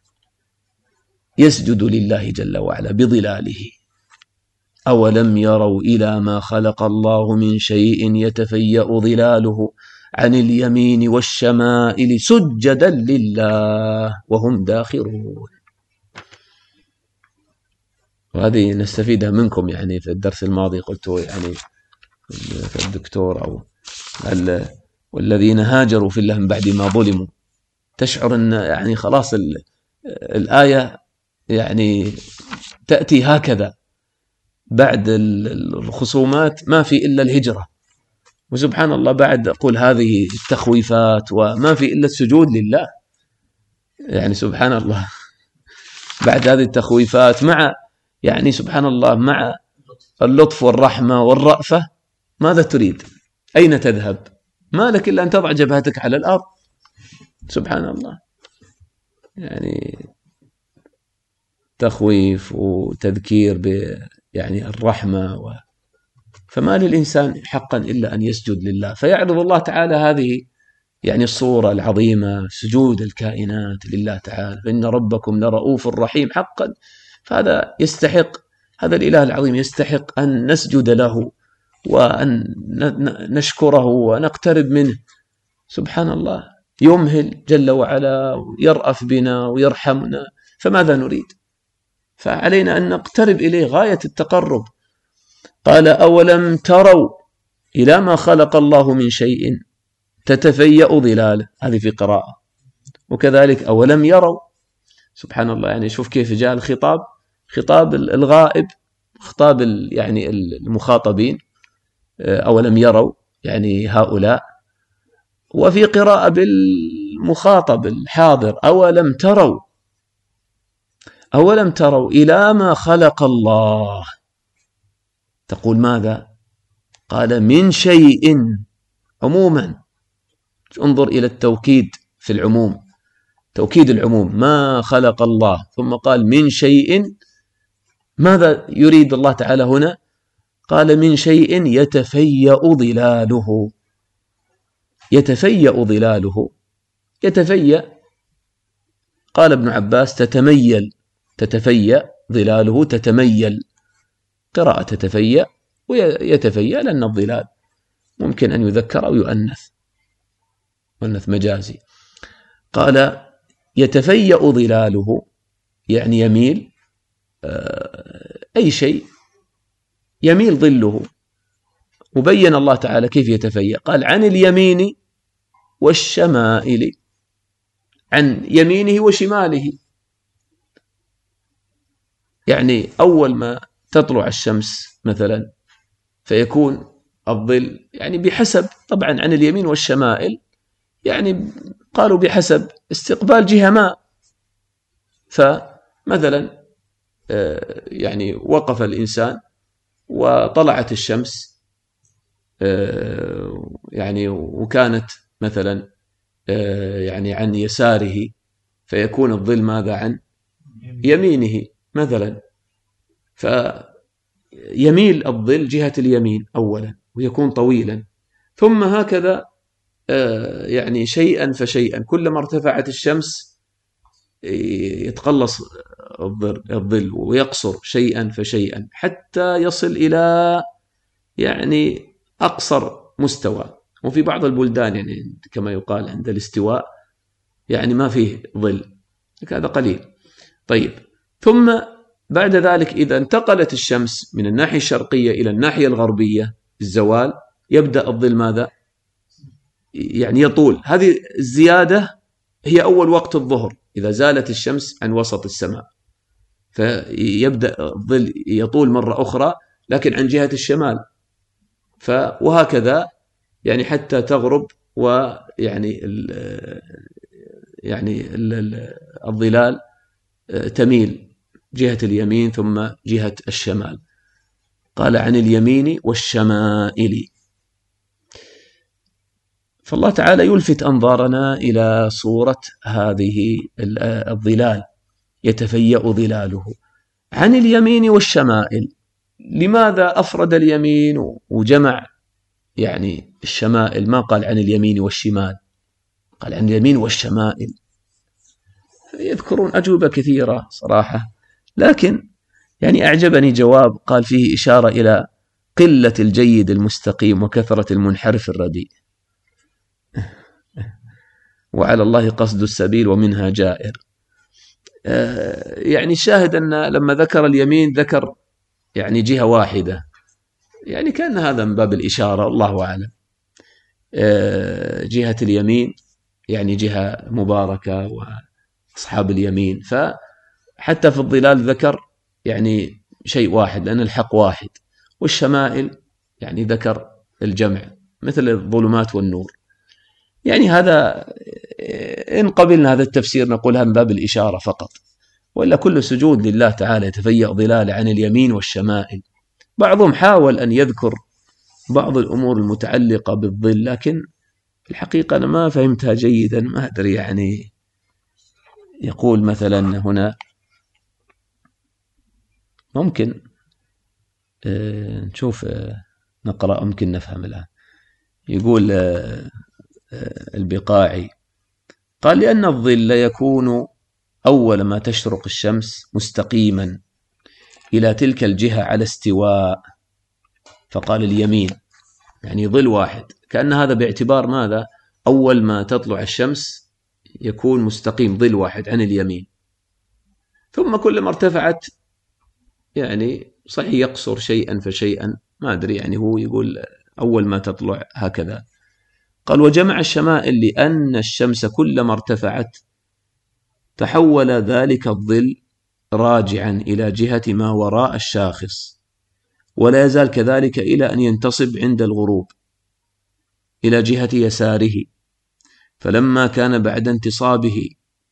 يسجد لله جل وعلا بظلاله. أولم يروا إلى ما خلق الله من شيء يتفيأ ظلاله عن اليمين والشمائل سجدا لله وهم داخرون. وهذه نستفيدها منكم. يعني في الدرس الماضي قلت يعني الدكتور أو والذين هاجروا في الله من بعد ما ظلموا. تشعر أن يعني خلاص الآية يعني تأتي هكذا بعد الخصومات، ما في إلا الهجرة. وسبحان الله بعد أقول هذه التخويفات وما في إلا السجود لله. يعني سبحان الله بعد هذه التخويفات مع يعني سبحان الله مع اللطف والرحمة والرأفة، ماذا تريد؟ أين تذهب؟ ما لك إلا أن تضع جبهتك على الأرض. سبحان الله، يعني تخويف وتذكير يعني الرحمة فما للإنسان حقا إلا أن يسجد لله. فيعرض الله تعالى هذه يعني الصورة العظيمة، سجود الكائنات لله تعالى: فإن ربكم لرؤوف رحيم حقا. فهذا يستحق، هذا الإله العظيم يستحق أن نسجد له وأن نشكره ونقترب منه. سبحان الله، يمهل جل وعلا ويرأف بنا ويرحمنا، فماذا نريد؟ فعلينا أن نقترب إليه غاية التقرب. قال: أولم تروا إلى ما خلق الله من شيء تتفيأ ظلاله، هذه في قراءة. وكذلك أولم يروا. سبحان الله، يعني شوف كيف جاء الخطاب، خطاب الغائب، خطاب يعني المخاطبين. أولم يروا يعني هؤلاء، وفي قراءة بالمخاطب الحاضر: أولم تروا إلى ما خلق الله. تقول ماذا؟ قال من شيء، عموما. انظر إلى التوكيد في العموم، توكيد العموم، ما خلق الله، ثم قال من شيء. ماذا يريد الله تعالى هنا؟ قال من شيء يتفيأ ظلاله. يتفيأ ظلاله، يتفيأ، قال ابن عباس تتميل، تتفيأ ظلاله، تتميل، قراءة تتفيأ ويتفيأ، لأن الظلال ممكن أن يذكر أو يؤنث، مؤنث مجازي. قال يتفيأ ظلاله يعني يميل، أي شيء يميل ظله. وبين الله تعالى كيف يتفيأ، قال عن اليمين والشمائل، عن يمينه وشماله. يعني أول ما تطلع الشمس مثلا فيكون الظل يعني بحسب، طبعا عن اليمين والشمائل يعني قالوا بحسب استقبال جهة ما. فمثلا يعني وقف الإنسان وطلعت الشمس يعني وكانت مثلا يعني عن يساره، فيكون الظل ماذا؟ عن يمينه مثلا. فيميل الظل جهة اليمين أولا ويكون طويلا، ثم هكذا يعني شيئا فشيئا، كلما ارتفعت الشمس يتقلص الظل ويقصر شيئا فشيئا حتى يصل إلى يعني أقصر مستوى. وفي بعض البلدان يعني كما يقال عند الاستواء يعني ما فيه ظل، هذا قليل. طيب، ثم بعد ذلك إذا انتقلت الشمس من الناحية الشرقية إلى الناحية الغربية الزوال، يبدأ الظل ماذا؟ يعني يطول. هذه الزيادة هي أول وقت الظهر، إذا زالت الشمس عن وسط السماء فيبدأ الظل يطول مرة أخرى لكن عن جهة الشمال، وهكذا يعني حتى تغرب، ويعني الظلال تميل جهة اليمين ثم جهة الشمال. قال عن اليمين والشمائل. فالله تعالى يلفت أنظارنا إلى صورة هذه الظلال، يتفيأ ظلاله عن اليمين والشمائل. لماذا أفرد اليمين وجمع يعني الشمائل؟ ما قال عن اليمين والشمال، قال عن اليمين والشمائل. يذكرون أجوبة كثيرة صراحة، لكن يعني أعجبني جواب قال فيه إشارة إلى قلة الجيد المستقيم وكثرة المنحرف الرديء. وعلى الله قصد السبيل ومنها جائر. يعني الشاهد أن لما ذكر اليمين ذكر يعني جهة واحدة، يعني كان هذا من باب الإشارة، الله أعلم. جهة اليمين يعني جهة مباركة وأصحاب اليمين، فحتى في الظلال ذكر يعني شيء واحد لأن الحق واحد. والشمائل يعني ذكر الجمع مثل الظلمات والنور. يعني هذا إن قبلنا هذا التفسير نقولها من باب الإشارة فقط، وإلا كل سجود لله تعالى يتفيأ ظلال عن اليمين والشمائل. بعضهم حاول أن يذكر بعض الأمور المتعلقة بالظل، لكن الحقيقة أنا ما فهمتها جيدا، ما أدري. يعني يقول مثلا هنا ممكن نشوف نقرأ ممكن نفهم الآن. يقول البقاعي قال لأن الظل يكون أول ما تشرق الشمس مستقيما إلى تلك الجهة على استواء، فقال اليمين يعني ظل واحد، كأن هذا باعتبار ماذا؟ أول ما تطلع الشمس يكون مستقيم ظل واحد عن اليمين، ثم كلما ارتفعت يعني صحيح يقصر شيئا فشيئا، ما أدري. يعني هو يقول أول ما تطلع هكذا. قال وجمع الشمائل لأن الشمس كلما ارتفعت تحول ذلك الظل راجعا إلى جهة ما وراء الشاخص، ولا يزال كذلك إلى أن ينتصب عند الغروب إلى جهة يساره، فلما كان بعد انتصابه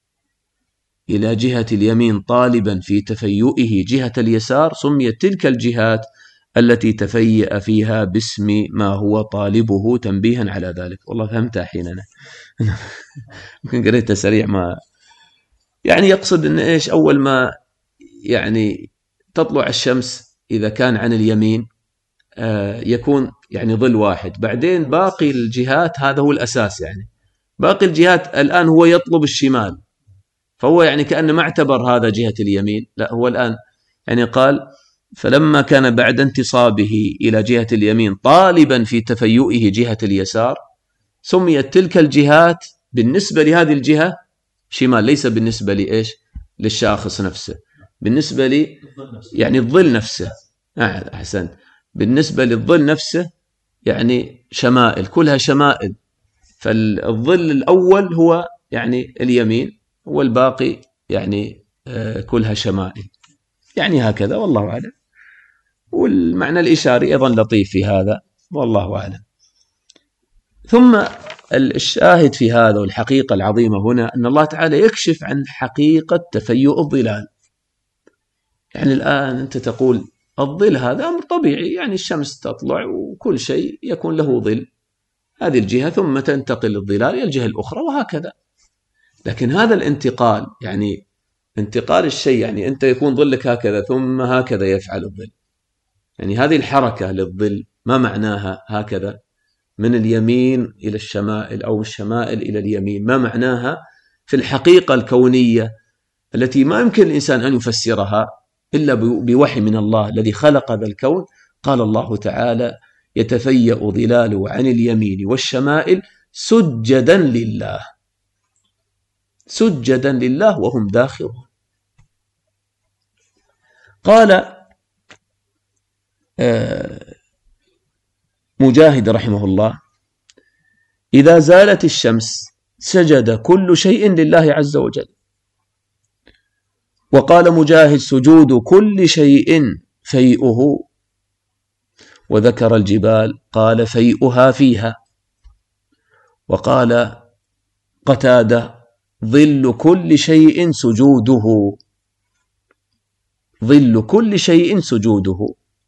إلى جهة اليمين طالبا في تفيؤه جهة اليسار سميت تلك الجهات التي تفيأ فيها باسم ما هو طالبه تنبيها على ذلك. والله فهمتها حين أنا ممكن قريتها سريع، ما يعني يقصد أن إيش، أول ما يعني تطلع الشمس إذا كان عن اليمين يكون يعني ظل واحد، بعدين باقي الجهات هذا هو الأساس، يعني باقي الجهات الآن هو يطلب الشمال، فهو يعني كأنه ما اعتبر هذا جهة اليمين، لا هو الآن يعني قال فلما كان بعد انتصابه إلى جهة اليمين طالبا في تفيؤه جهة اليسار سميت تلك الجهات بالنسبة لهذه الجهة شمال، ليس بالنسبة لإيش للشاخص نفسه، بالنسبة لي يعني الظل نفسه. أحسن، بالنسبة للظل نفسه يعني شمائل، كلها شمائل، فالظل الأول هو يعني اليمين والباقي يعني كلها شمائل، يعني هكذا والله أعلم. والمعنى الإشاري أيضا لطيف في هذا والله أعلم. ثم الشاهد في هذا والحقيقة العظيمة هنا أن الله تعالى يكشف عن حقيقة تفيؤ الظلال. يعني الآن أنت تقول الظل هذا أمر طبيعي، يعني الشمس تطلع وكل شيء يكون له ظل، هذه الجهة ثم تنتقل الظلال إلى الجهة الأخرى وهكذا. لكن هذا الانتقال يعني انتقال الشيء، يعني أنت يكون ظلك هكذا ثم هكذا يفعل الظل، يعني هذه الحركة للظل ما معناها هكذا من اليمين إلى الشمائل أو الشمائل إلى اليمين، ما معناها في الحقيقة الكونية التي ما يمكن الإنسان أن يفسرها إلا بوحي من الله الذي خلق ذا الكون. قال الله تعالى يتفيأ ظلاله عن اليمين والشمائل سجدا لله، سجدا لله وهم داخرون. قال مجاهد رحمه الله إذا زالت الشمس سجد كل شيء لله عز وجل. وقال مجاهد سجود كل شيء فيئه، وذكر الجبال قال فيئها فيها. وقال قتادة ظل كل شيء سجوده، ظل كل شيء سجوده.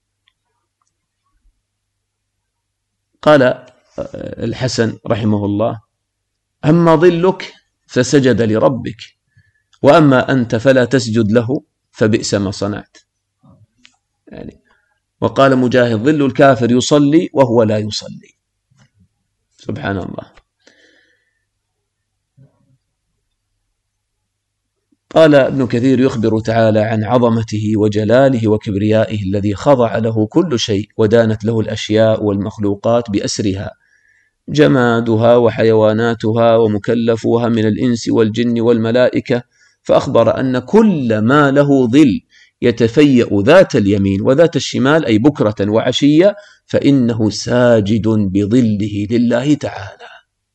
قال الحسن رحمه الله أما ظلك فسجد لربك، وأما أنت فلا تسجد له فبئس ما صنعت. يعني وقال مجاهد ظل الكافر يصلي وهو لا يصلي. سبحان الله. قال ابن كثير يخبر تعالى عن عظمته وجلاله وكبريائه الذي خضع له كل شيء ودانت له الأشياء والمخلوقات بأسرها، جمادها وحيواناتها ومكلفوها من الإنس والجن والملائكة، فأخبر أن كل ما له ظل يتفيأ ذات اليمين وذات الشمال أي بكرة وعشية فإنه ساجد بظله لله تعالى،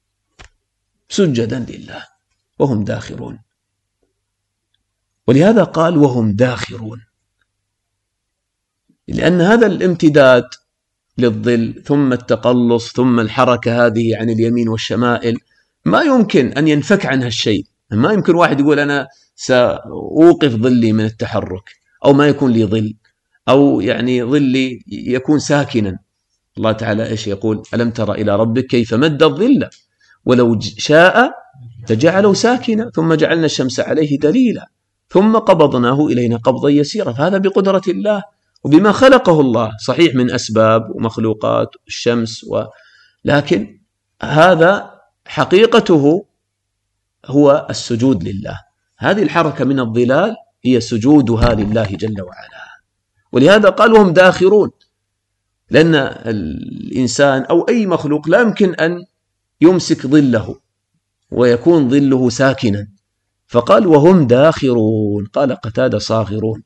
سجدا لله وهم داخرون. ولهذا قال وهم داخرون، لأن هذا الامتداد للظل ثم التقلص ثم الحركة هذه عن اليمين والشمائل ما يمكن أن ينفك عنها الشيء. ما يمكن واحد يقول أنا سأوقف ظلي من التحرك أو ما يكون لي ظل، أو يعني ظلي يكون ساكنا. الله تعالى إيش يقول ألم تر إلى ربك كيف مد الظل ولو شاء لجعله ساكنا ثم جعلنا الشمس عليه دليلا ثم قبضناه إلينا قبضا يسيرا. فهذا بقدرة الله وبما خلقه الله، صحيح من أسباب ومخلوقات الشمس لكن هذا حقيقته هو السجود لله. هذه الحركة من الظلال هي سجودها لله جل وعلا. ولهذا قال وهم داخرون، لأن الإنسان أو أي مخلوق لا يمكن أن يمسك ظله ويكون ظله ساكنا، فقال وهم داخرون. قال قتادة صاغرون.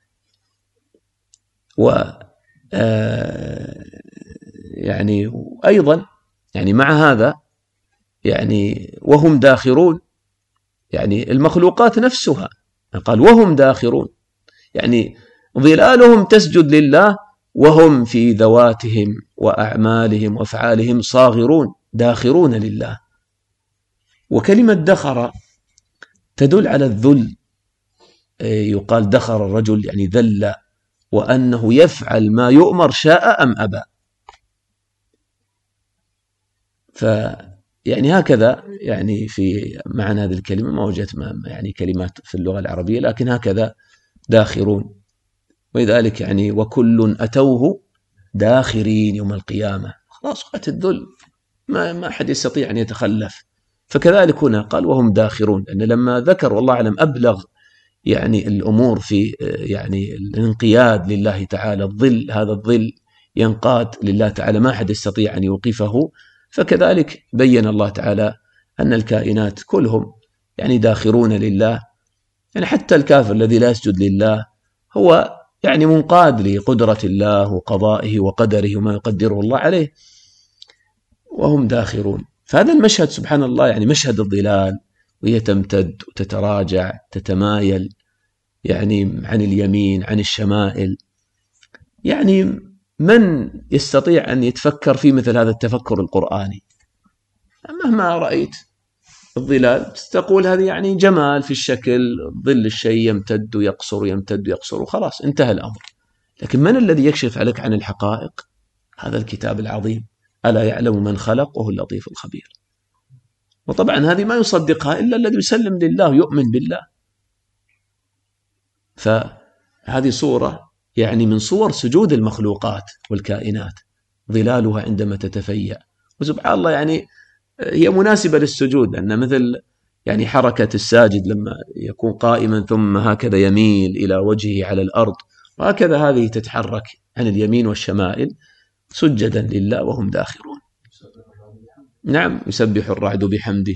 يعني أيضا يعني مع هذا يعني وهم داخرون يعني المخلوقات نفسها، قال وهم داخرون يعني ظلالهم تسجد لله وهم في ذواتهم وأعمالهم وأفعالهم صاغرون داخرون لله. وكلمة دخر تدل على الذل، يقال دخر الرجل يعني ذل، وأنه يفعل ما يؤمر شاء أم أبى. يعني هكذا يعني في معنى هذه الكلمة ما وجدت يعني كلمات في اللغة العربية، لكن هكذا داخرون. ولذلك يعني وكل أتوه داخرين يوم القيامة، خلاص وقت الذل ما أحد يستطيع أن يتخلف. فكذلك هنا قال وهم داخرون، لأن لما ذكر والله أعلم أبلغ يعني الأمور في يعني الانقياد لله تعالى، الظل، هذا الظل ينقاد لله تعالى، ما أحد يستطيع أن يوقفه. فكذلك بين الله تعالى أن الكائنات كلهم يعني داخرون لله، يعني حتى الكافر الذي لا يسجد لله هو يعني منقاد لقدرة الله وقضائه وقدره وما يقدره الله عليه، وهم داخرون. فهذا المشهد سبحان الله يعني مشهد الظلال، وهي تمتد وتتراجع تتمايل يعني عن اليمين عن الشمائل. يعني من يستطيع أن يتفكر في مثل هذا التفكر القرآني؟ مهما رأيت الظلال تقول هذه يعني جمال في الشكل، ظل الشيء يمتد ويقصر يمتد ويقصر وخلاص انتهى الأمر. لكن من الذي يكشف عليك عن الحقائق؟ هذا الكتاب العظيم، ألا يعلم من خلق وهو اللطيف الخبير. وطبعا هذه ما يصدقها إلا الذي يسلم لله ويؤمن بالله. فهذه صورة يعني من صور سجود المخلوقات والكائنات، ظلالها عندما تتفيأ. وسبحان الله يعني هي مناسبة للسجود، لأن مثل يعني حركة الساجد لما يكون قائما ثم هكذا يميل إلى وجهه على الأرض، وهكذا هذه تتحرك عن اليمين والشمائل سجدا لله وهم داخرون. نعم، يسبح الرعد بحمده.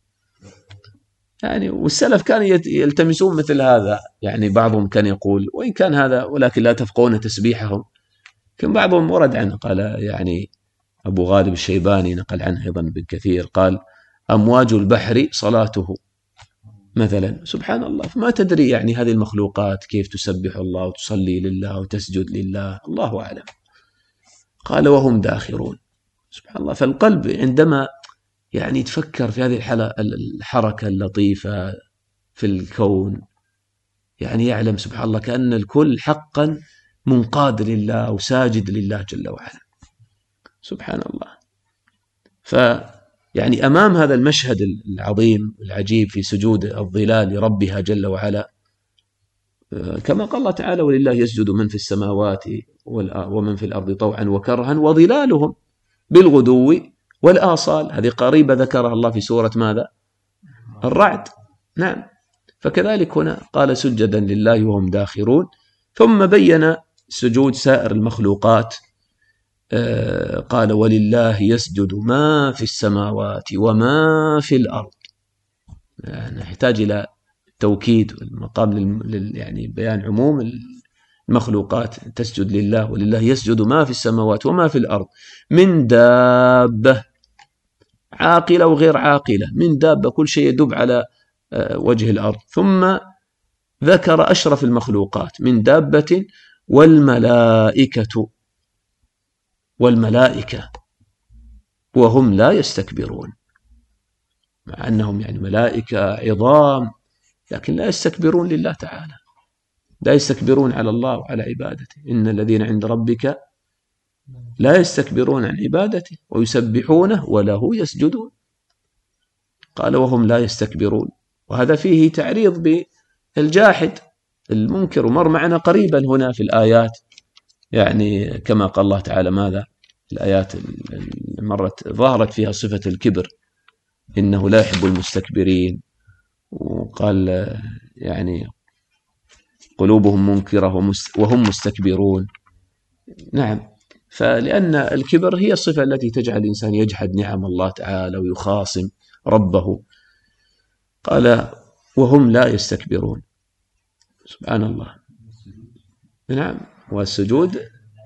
يعني والسلف كانوا يلتمسون مثل هذا، يعني بعضهم كان يقول وإن كان هذا ولكن لا تفقهون تسبيحهم. كان بعضهم ورد عنه، قال يعني أبو غالب الشيباني نقل عنه أيضا بن كثير، قال أمواج البحر صلاته مثلا. سبحان الله، فما تدري يعني هذه المخلوقات كيف تسبح الله وتصلي لله وتسجد لله، الله أعلم. قال وهم داخرون. سبحان الله. فالقلب عندما يعني تفكر في هذه الحركة اللطيفة في الكون، يعني يعلم سبحان الله كأن الكل حقا منقاد لله وساجد لله جل وعلا. سبحان الله. فيعني أمام هذا المشهد العظيم العجيب في سجود الظلال لربها جل وعلا، كما قال الله تعالى ولله يسجد من في السماوات ومن في الأرض طوعا وكرها وظلالهم بالغدو والآصال. هذه قريبة ذكرها الله في سورة ماذا؟ الرعد. نعم. فكذلك هنا قال سجدا لله وهم داخرون، ثم بين سجود سائر المخلوقات. قال ولله يسجد ما في السماوات وما في الأرض. نحتاج إلى توكيد المقام يعني بيان عموم المخلوقات تسجد لله. ولله يسجد ما في السماوات وما في الأرض من دابة، عاقلة وغير عاقلة، من دابة كل شيء يدب على وجه الأرض. ثم ذكر أشرف المخلوقات من دابة والملائكة وهم لا يستكبرون، مع أنهم يعني ملائكة عظام لكن لا يستكبرون لله تعالى، لا يستكبرون على الله وعلى عبادته. إن الذين عند ربك لا يستكبرون عن عبادته ويسبحونه وله يسجدون. قال وهم لا يستكبرون، وهذا فيه تعريض بالجاحد المنكر، ومر معنا قريبا هنا في الآيات، يعني كما قال الله تعالى ماذا؟ الآيات مرت ظهرت فيها صفة الكبر، إنه لا يحب المستكبرين. وقال يعني قلوبهم منكرة وهم مستكبرون. نعم. فلأن الكبر هي الصفة التي تجعل الإنسان يجحد نعم الله تعالى ويخاصم ربه. قال وهم لا يستكبرون. سبحان الله. نعم. والسجود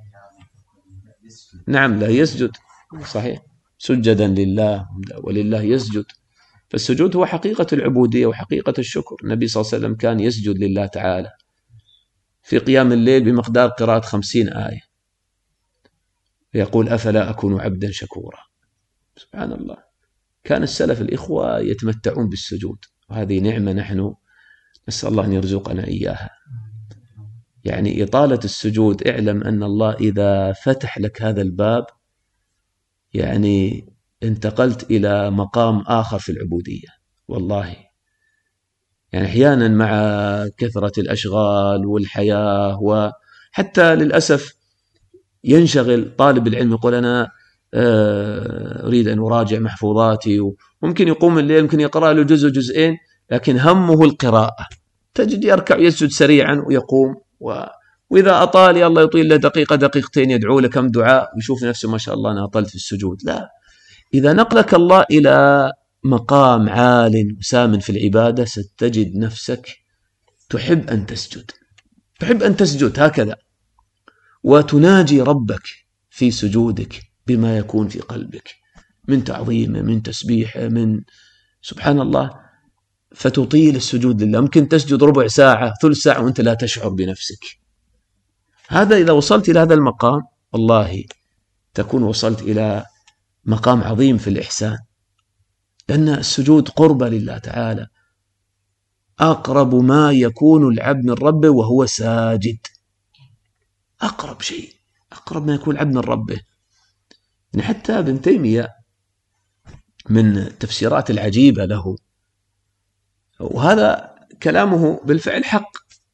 نعم لا يسجد، صحيح، سجدا لله ولله يسجد. فالسجود هو حقيقة العبودية وحقيقة الشكر. النبي صلى الله عليه وسلم كان يسجد لله تعالى في قيام الليل بمقدار قراءة 50 آية، يقول أفلا أكون عبدا شكورا. سبحان الله. كان السلف الإخوة يتمتعون بالسجود، وهذه نعمة نحن نسأل الله أن يرزقنا إياها. يعني إطالة السجود، اعلم أن الله إذا فتح لك هذا الباب يعني انتقلت إلى مقام آخر في العبودية والله. يعني أحيانا مع كثرة الأشغال والحياة، وحتى للأسف ينشغل طالب العلم يقول أنا أريد أن أراجع محفوظاتي، وممكن يقوم الليل ممكن يقرأ له جزء جزئين، لكن همه القراءة. تجد يركع يسجد سريعا ويقوم، وإذا أطال يلا يطيل له دقيقة دقيقتين يدعو له كم دعاء ويشوف نفسه ما شاء الله أنا أطلت في السجود. لا، إذا نقلك الله إلى مقام عال وسام في العبادة ستجد نفسك تحب أن تسجد، تحب أن تسجد هكذا، وتناجي ربك في سجودك بما يكون في قلبك من تعظيمه، من تسبيحه، من سبحان الله، فتطيل السجود لله. ممكن تسجد ربع ساعة، ثلث ساعة، وأنت لا تشعر بنفسك. هذا إذا وصلت إلى هذا المقام والله تكون وصلت إلى مقام عظيم في الإحسان، لأن السجود قربة لله تعالى. أقرب ما يكون العبد من ربه وهو ساجد، أقرب شيء، أقرب ما يكون العبد من ربه. يعني حتى ابن تيمية من التفسيرات العجيبة له، وهذا كلامه بالفعل حق.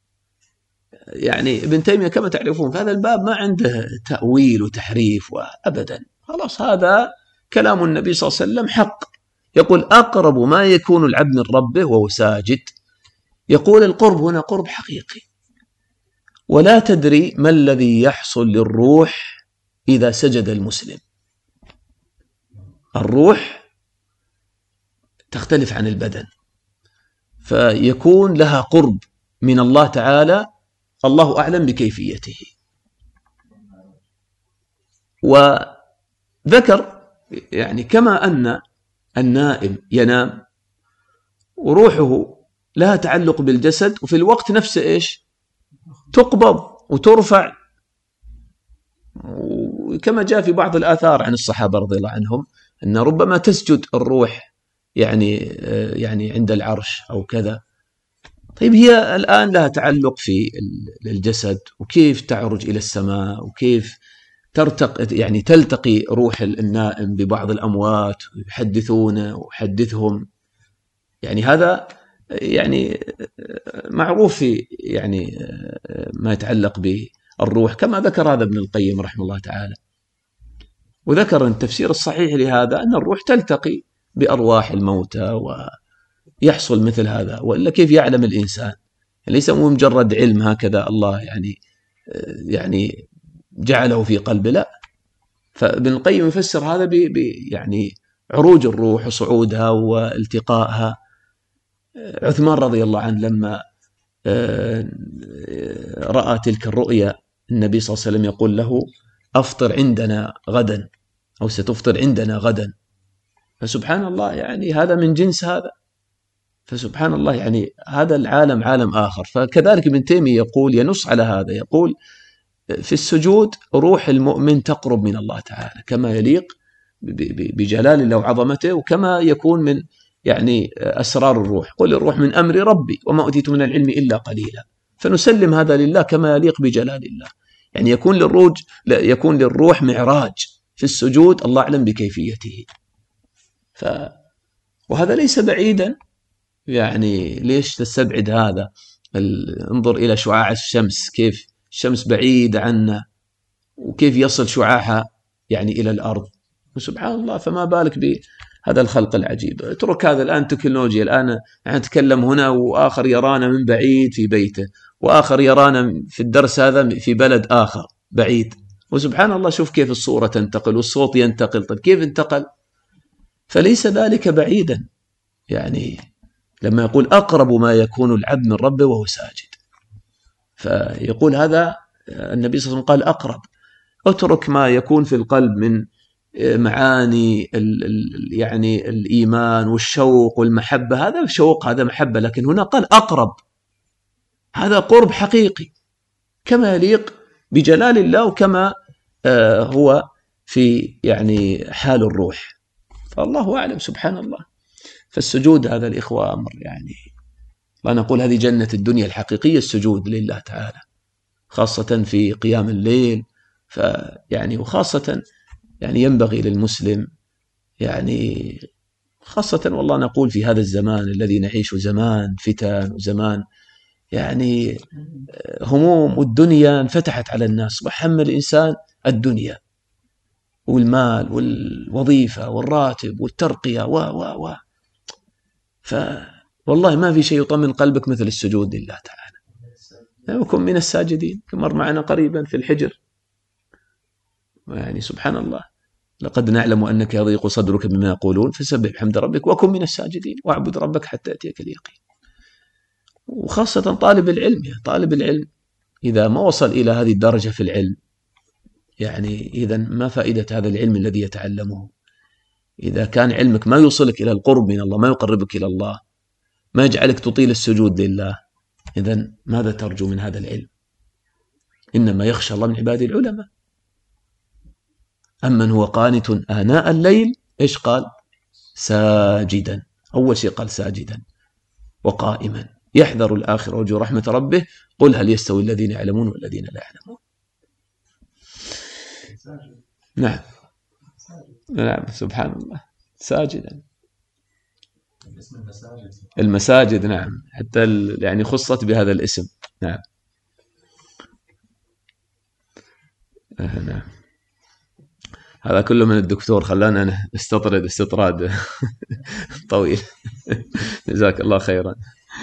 يعني ابن تيمية كما تعرفون في هذا الباب ما عنده تأويل وتحريف وأبدا، خلاص هذا كلام النبي صلى الله عليه وسلم حق. يقول أقرب ما يكون العبد من ربه وهو ساجد. يقول القرب هنا قرب حقيقي، ولا تدري ما الذي يحصل للروح إذا سجد المسلم. الروح تختلف عن البدن، فيكون لها قرب من الله تعالى، الله أعلم بكيفيته. وذكر يعني كما أن النائم ينام وروحه لها تعلق بالجسد، وفي الوقت نفسه إيش؟ تقبض وترفع. وكما جاء في بعض الآثار عن الصحابة رضي الله عنهم أن ربما تسجد الروح يعني عند العرش أو كذا. طيب هي الآن لها تعلق في الجسد، وكيف تعرج إلى السماء، وكيف يعني تلتقي روح النائم ببعض الأموات ويحدثونه ويحدثهم. يعني هذا يعني معروف في يعني ما يتعلق بالروح، كما ذكر هذا ابن القيم رحمه الله تعالى. وذكر التفسير الصحيح لهذا أن الروح تلتقي بأرواح الموتى ويحصل مثل هذا، وإلا كيف يعلم الإنسان؟ ليس مجرد علم هكذا الله يعني جعله في قلبه، لا. فابن القيم يفسر هذا يعني عروج الروح وصعودها والتقائها. عثمان رضي الله عنه لما رأى تلك الرؤيا، النبي صلى الله عليه وسلم يقول له أفطر عندنا غدا، أو ستفطر عندنا غدا. فسبحان الله، يعني هذا من جنس هذا. فسبحان الله، يعني هذا العالم عالم آخر. فكذلك ابن تيمية يقول ينص على هذا، يقول في السجود روح المؤمن تقرب من الله تعالى كما يليق بجلال الله وعظمته، وكما يكون من يعني أسرار الروح. قل الروح من أمر ربي وما أوتيت من العلم إلا قليلا. فنسلم هذا لله كما يليق بجلال الله. يعني يكون للروح معراج في السجود، الله أعلم بكيفيته. وهذا ليس بعيدا. يعني ليش تستبعد هذا؟ انظر إلى شعاع الشمس، كيف الشمس بعيدة عنا، وكيف يصل شعاعها يعني إلى الأرض. وسبحان الله، فما بالك بهذا الخلق العجيب. اترك هذا الآن تكنولوجيا، الآن نتكلم هنا وآخر يرانا من بعيد في بيته، وآخر يرانا في الدرس هذا في بلد آخر بعيد. وسبحان الله، شوف كيف الصورة تنتقل والصوت ينتقل. طيب كيف انتقل؟ فليس ذلك بعيدا. يعني لما يقول أقرب ما يكون العبد من ربه وهو ساجد، فيقول هذا النبي صلى الله عليه وسلم قال أقرب. اترك ما يكون في القلب من معاني يعني الإيمان والشوق والمحبة، هذا شوق هذا محبة، لكن هنا قال أقرب، هذا قرب حقيقي كما يليق بجلال الله، وكما هو في يعني حال الروح. فالله أعلم سبحان الله. فالسجود هذا الإخوة أمر يعني لا نقول هذه جنة الدنيا الحقيقية، السجود لله تعالى خاصة في قيام الليل. فيعني وخاصة يعني ينبغي للمسلم يعني خاصة والله نقول في هذا الزمان الذي نعيشه، زمان فتن وزمان يعني هموم، والدنيا انفتحت على الناس وحمل الإنسان الدنيا والمال والوظيفة والراتب والترقية و فوالله ما في شيء يطمن قلبك مثل السجود لله تعالى. وكن من الساجدين كما مر معنا قريبا في الحجر. يعني سبحان الله، لقد نعلم أنك يضيق صدرك بما يقولون فسبح بحمد ربك وكن من الساجدين واعبد ربك حتى يأتيك اليقين. وخاصة طالب العلم، يعني طالب العلم إذا ما وصل إلى هذه الدرجة في العلم يعني إذا ما فائدة هذا العلم الذي يتعلمه؟ إذا كان علمك ما يوصلك إلى القرب من الله، ما يقربك إلى الله، ما يجعلك تطيل السجود لله، إذن ماذا ترجو من هذا العلم؟ إنما يخشى الله من عباده العلماء. أمن هو قانت آناء الليل إيش قال؟ ساجدا، أول شيء قال ساجدا وقائما يحذر الآخرة ويرجو رحمة ربه قل هل يستوي الذين يعلمون والذين لا يعلمون. نعم نعم سبحان الله ساجدا. المساجد نعم حتى يعني خصت بهذا الاسم. نعم نعم هذا كله من الدكتور، خلانا أنا استطرد استطراد طويل. جزاك الله خيرا.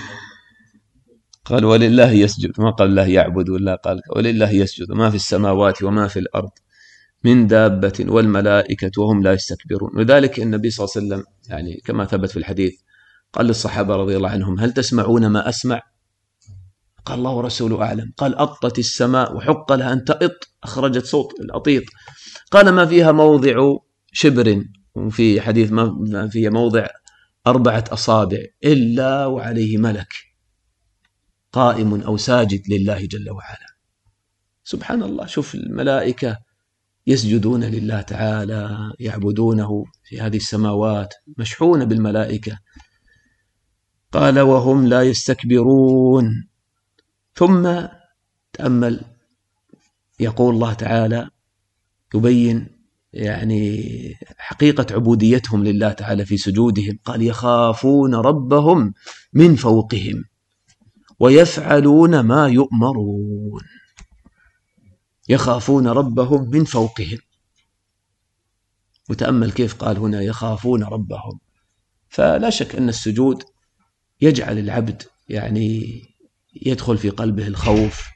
قال ولله يسجد، ما قال الله يعبد ولا قال ولله يسجد ما في السماوات وما في الأرض من دابة والملائكة وهم لا يستكبرون. لذلك النبي صلى الله عليه وسلم يعني كما ثبت في الحديث قال للصحابة رضي الله عنهم هل تسمعون ما أسمع؟ قال الله ورسوله أعلم. قال أطت السماء وحق لها أن تأط، أخرجت صوت الأطيط. قال ما فيها موضع شبر، وفي حديث ما فيها موضع 4 أصابع إلا وعليه ملك قائم أو ساجد لله جل وعلا. سبحان الله، شوف الملائكة يسجدون لله تعالى يعبدونه في هذه السماوات مشحونة بالملائكة. قال وهم لا يستكبرون. ثم تأمل يقول الله تعالى يبين يعني حقيقة عبوديتهم لله تعالى في سجودهم. قال يخافون ربهم من فوقهم ويفعلون ما يؤمرون. يخافون ربهم من فوقهم. وتأمل كيف قال هنا يخافون ربهم. فلا شك أن السجود يجعل العبد يعني يدخل في قلبه الخوف،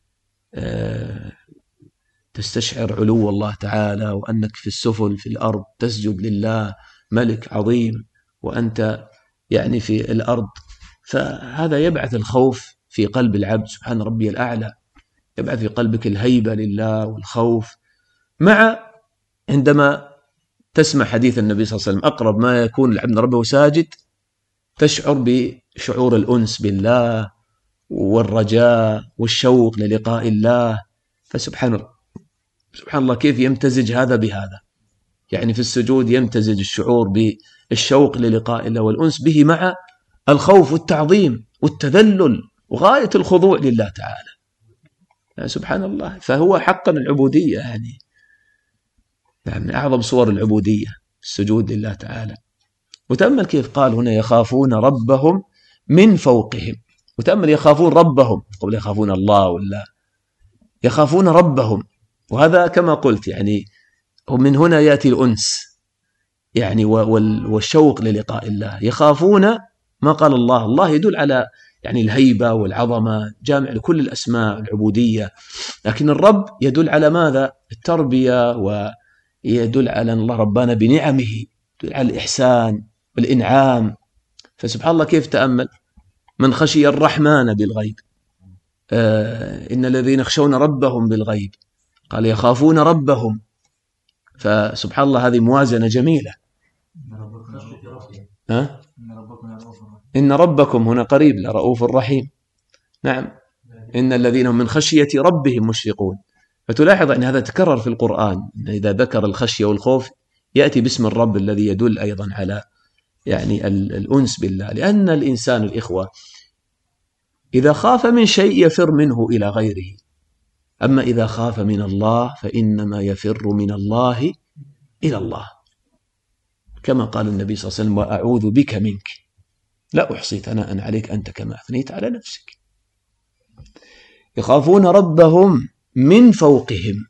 تستشعر علو الله تعالى وأنك في السفل في الأرض تسجد لله ملك عظيم وأنت يعني في الأرض. فهذا يبعث الخوف في قلب العبد. سبحان ربي الأعلى، يبعث في قلبك الهيبة لله والخوف. مع عندما تسمع حديث النبي صلى الله عليه وسلم أقرب ما يكون العبد من ربه ساجد تشعر بشعور الأنس بالله والرجاء والشوق للقاء الله. فسبحان الله كيف يمتزج هذا بهذا، يعني في السجود يمتزج الشعور بالشوق للقاء الله والأنس به مع الخوف والتعظيم والتذلل وغاية الخضوع لله تعالى. سبحان الله. فهو حقا العبودية يعني من أعظم صور العبودية السجود لله تعالى. وتأمل كيف قال هنا يخافون ربهم من فوقهم. وتأمل يخافون ربهم قبل يخافون الله، ولا يخافون ربهم. وهذا كما قلت يعني ومن هنا يأتي الأنس يعني والشوق للقاء الله. يخافون ما قال الله يدل على يعني الهيبة والعظمة جامع لكل الأسماء العبودية، لكن الرب يدل على ماذا؟ التربية، ويدل على أن الله ربنا بنعمه، يدل على الإحسان والإنعام. فسبحان الله كيف تأمل من خشي الرحمن بالغيب إن الذين يخشون ربهم بالغيب قال يخافون ربهم. فسبحان الله هذه موازنة جميلة. إن ربكم هنا قريب لرؤوف رحيم. نعم إن الذين هم من خشية ربهم مشفقون. فتلاحظ أن هذا تكرر في القرآن، إذا ذكر الخشية والخوف يأتي باسم الرب الذي يدل أيضا على يعني الأنس بالله، لأن الإنسان الإخوة إذا خاف من شيء يفر منه إلى غيره، أما إذا خاف من الله فإنما يفر من الله إلى الله، كما قال النبي صلى الله عليه وسلم: وأعوذ بك منك لا أحصي ثناء عليك أنت كما أثنيت على نفسك. يخافون ربهم من فوقهم.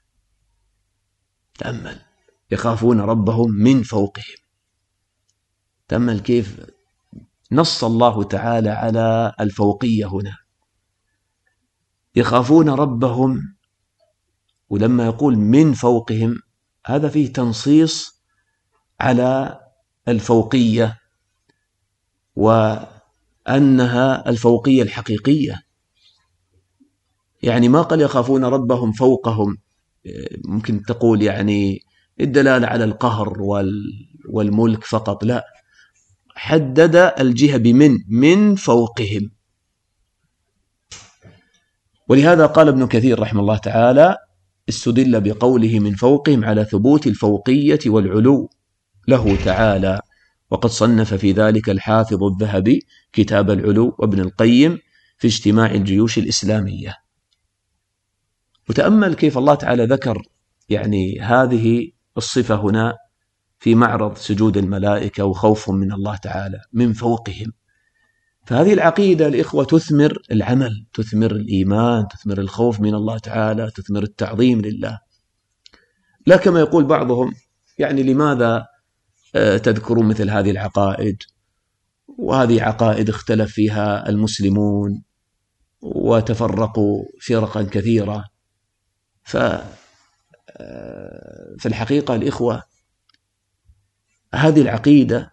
تأمل، يخافون ربهم من فوقهم. تأمل كيف نص الله تعالى على الفوقية هنا. يخافون ربهم، ولما يقول من فوقهم هذا فيه تنصيص على الفوقية، وأنها الفوقية الحقيقية. يعني ما قال يخافون ربهم فوقهم، ممكن تقول يعني الدلالة على القهر والملك فقط، لا، حدد الجهة من فوقهم. ولهذا قال ابن كثير رحمه الله تعالى: استدل بقوله من فوقهم على ثبوت الفوقية والعلو له تعالى، وقد صنف في ذلك الحافظ الذهبي كتاب العلو، وابن القيم في اجتماع الجيوش الإسلامية. وتأمل كيف الله تعالى ذكر يعني هذه الصفة هنا في معرض سجود الملائكة وخوفهم من الله تعالى من فوقهم. فهذه العقيدة الإخوة تثمر العمل، تثمر الإيمان، تثمر الخوف من الله تعالى، تثمر التعظيم لله. لا كما يقول بعضهم يعني لماذا تذكرون مثل هذه العقائد، وهذه عقائد اختلف فيها المسلمون وتفرقوا فرقا كثيرة. في الحقيقة الإخوة هذه العقيدة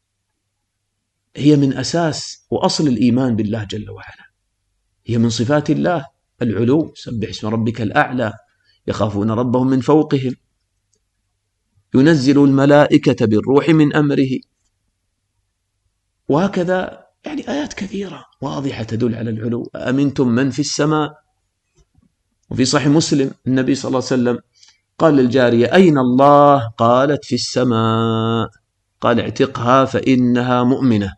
هي من أساس وأصل الإيمان بالله جل وعلا، هي من صفات الله العلو: سبح اسم ربك الأعلى. يخافون ربهم من فوقهم، ينزل الملائكة بالروح من أمره، وهكذا يعني آيات كثيرة واضحة تدل على العلو. أأمنتم من في السماء. وفي صحيح مسلم النبي صلى الله عليه وسلم قال للجارية: أين الله؟ قالت: في السماء. قال: اعتقها فإنها مؤمنة.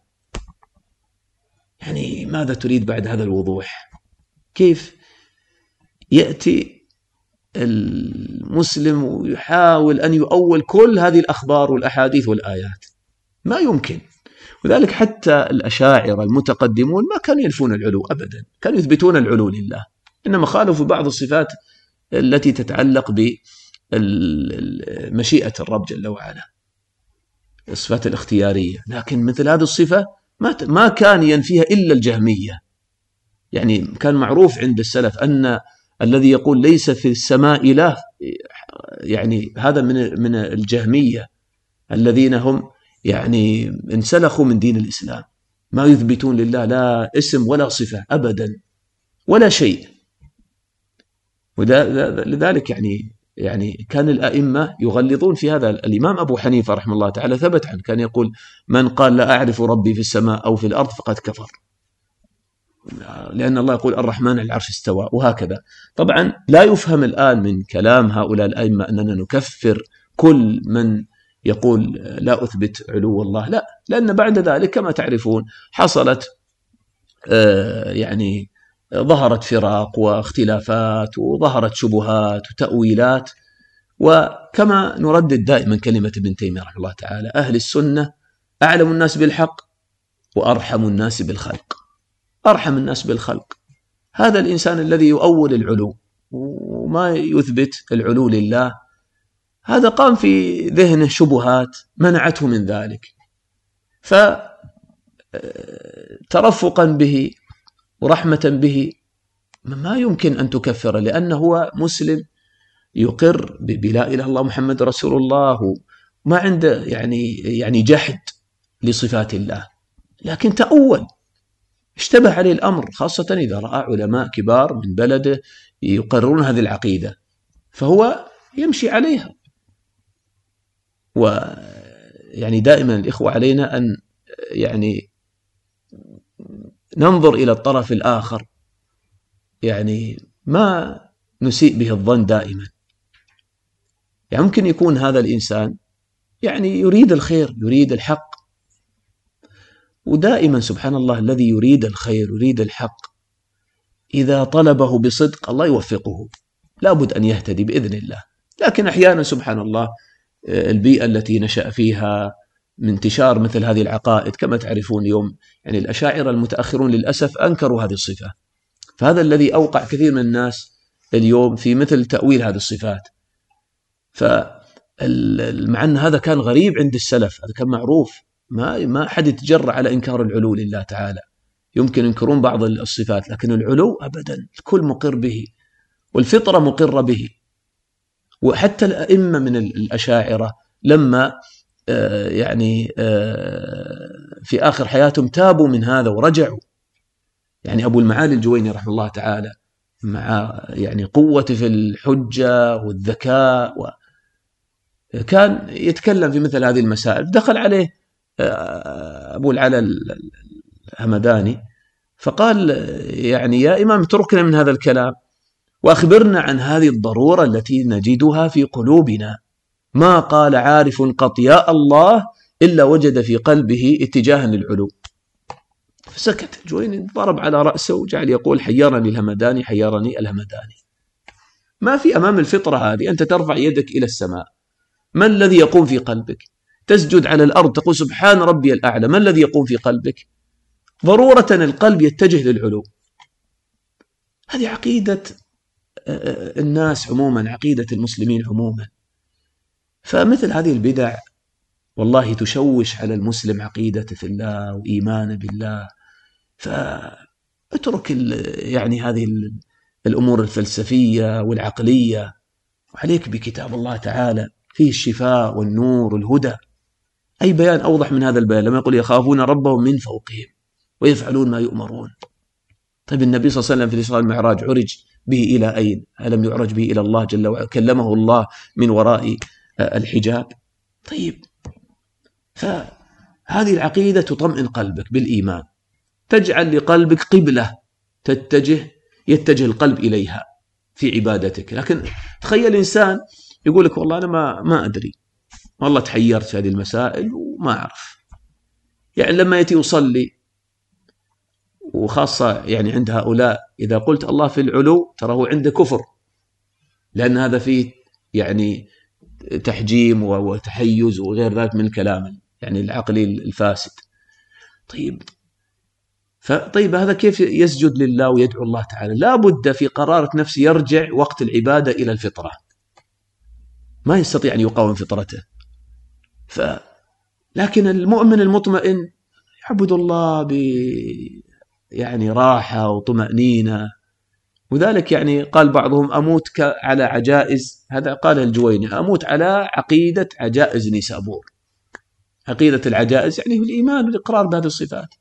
يعني ماذا تريد بعد هذا الوضوح؟ كيف يأتي المسلم ويحاول أن يؤول كل هذه الأخبار والأحاديث والآيات؟ ما يمكن. وذلك حتى الأشاعرة المتقدمون ما كانوا ينفون العلو أبدا، كانوا يثبتون العلو لله، إنما خالفوا بعض الصفات التي تتعلق بمشيئة الرب جل وعلا، الصفات الاختيارية. لكن مثل هذه الصفة ما كان ينفيها إلا الجهمية. يعني كان معروف عند السلف أن الذي يقول ليس في السماء إله، يعني هذا من الجهمية الذين هم يعني انسلخوا من دين الإسلام، ما يثبتون لله لا اسم ولا صفة أبدا ولا شيء. ولذلك يعني كان الأئمة يغلظون في هذا. الإمام أبو حنيفة رحمه الله تعالى ثبت عنه كان يقول: من قال لا أعرف ربي في السماء أو في الأرض فقد كفر، لأن الله يقول الرحمن على العرش استوى، وهكذا. طبعا لا يفهم الآن من كلام هؤلاء الأئمة أننا نكفر كل من يقول لا أثبت علو الله، لا، لأن بعد ذلك كما تعرفون حصلت يعني ظهرت فراق واختلافات، وظهرت شبهات وتأويلات. وكما نردد دائما كلمة ابن تيمية رحمه الله تعالى: أهل السنة أعلم الناس بالحق وأرحم الناس بالخلق. أرحم الناس بالخلق هذا الإنسان الذي يؤول العلو وما يثبت العلو لله، هذا قام في ذهنه شبهات منعته من ذلك، فترفقا به ورحمة به ما يمكن أن تكفر، لأنه هو مسلم يقر بلا إله إلا الله محمد رسول الله، ما عنده يعني جحد لصفات الله، لكن تأول، اشتبه عليه الأمر، خاصة إذا رأى علماء كبار من بلده يقررون هذه العقيدة فهو يمشي عليها. ويعني دائما الإخوة علينا أن يعني ننظر إلى الطرف الآخر، يعني ما نسيء به الظن دائما. يعني ممكن يكون هذا الإنسان يعني يريد الخير، يريد الحق. ودائما سبحان الله الذي يريد الخير يريد الحق إذا طلبه بصدق الله يوفقه، لابد أن يهتدي بإذن الله. لكن أحيانا سبحان الله البيئة التي نشأ فيها من انتشار مثل هذه العقائد، كما تعرفون اليوم يعني الأشاعرة المتأخرون للأسف أنكروا هذه الصفة، فهذا الذي أوقع كثير من الناس اليوم في مثل تأويل هذه الصفات. مع أن هذا كان غريب عند السلف، هذا كان معروف، ما أحد يتجرأ على إنكار العلو لله تعالى. يمكن ينكرون بعض الصفات، لكن العلو أبدا الكل مقر به، والفطرة مقرة به. وحتى الأئمة من الأشاعرة لما في آخر حياتهم تابوا من هذا ورجعوا. يعني أبو المعالي الجويني رحمه الله تعالى مع يعني قوته في الحجة والذكاء كان يتكلم في مثل هذه المسائل. دخل عليه أبو العلا الهمداني فقال يعني يا إمام اتركنا من هذا الكلام وأخبرنا عن هذه الضرورة التي نجدها في قلوبنا. ما قال عارف قط يا الله إلا وجد في قلبه اتجاها للعلو. فسكت الجويني، ضرب على رأسه وجعل يقول حيرني الهمداني، حيرني الهمداني. ما في أمام الفطرة هذه أنت ترفع يدك إلى السماء، ما الذي يقوم في قلبك؟ تسجد على الأرض تقول سبحان ربي الأعلى، ما الذي يقوم في قلبك؟ ضرورة القلب يتجه للعلو. هذه عقيدة الناس عموما، عقيدة المسلمين عموما. فمثل هذه البدع والله تشوش على المسلم عقيدته في الله وإيمانه بالله. فاترك يعني هذه الأمور الفلسفية والعقلية، وعليك بكتاب الله تعالى فيه الشفاء والنور والهدى. أي بيان أوضح من هذا البيان لما يقول يخافون ربهم من فوقهم ويفعلون ما يؤمرون. طيب النبي صلى الله عليه وسلم في الإسراء والمعراج عرج به إلى أين؟ ألم يعرج به إلى الله جل وعلا؟ كلمه الله من وراء الحجاب. طيب فهذه العقيدة تطمئن قلبك بالإيمان، تجعل لقلبك قبلة يتجه القلب إليها في عبادتك. لكن تخيل إنسان يقول لك والله أنا ما أدري، والله تحيرت في هذه المسائل وما أعرف. يعني لما يأتي يصلي، وخاصة يعني عند هؤلاء إذا قلت الله في العلو ترى هو عنده كفر، لأن هذا فيه يعني تحجيم وتحيز وغير ذلك من الكلام يعني العقلي الفاسد. طيب هذا كيف يسجد لله ويدعو الله تعالى؟ لا بد في قرارة نفسه يرجع وقت العبادة إلى الفطرة، ما يستطيع أن يقاوم فطرته. لكن المؤمن المطمئن يعبد الله يعني راحة وطمأنينة. وذلك يعني قال بعضهم أموت على عجائز، هذا قال الجويني أموت على عقيدة عجائز نيسابور. عقيدة العجائز يعني هو الإيمان والإقرار بهذه الصفات.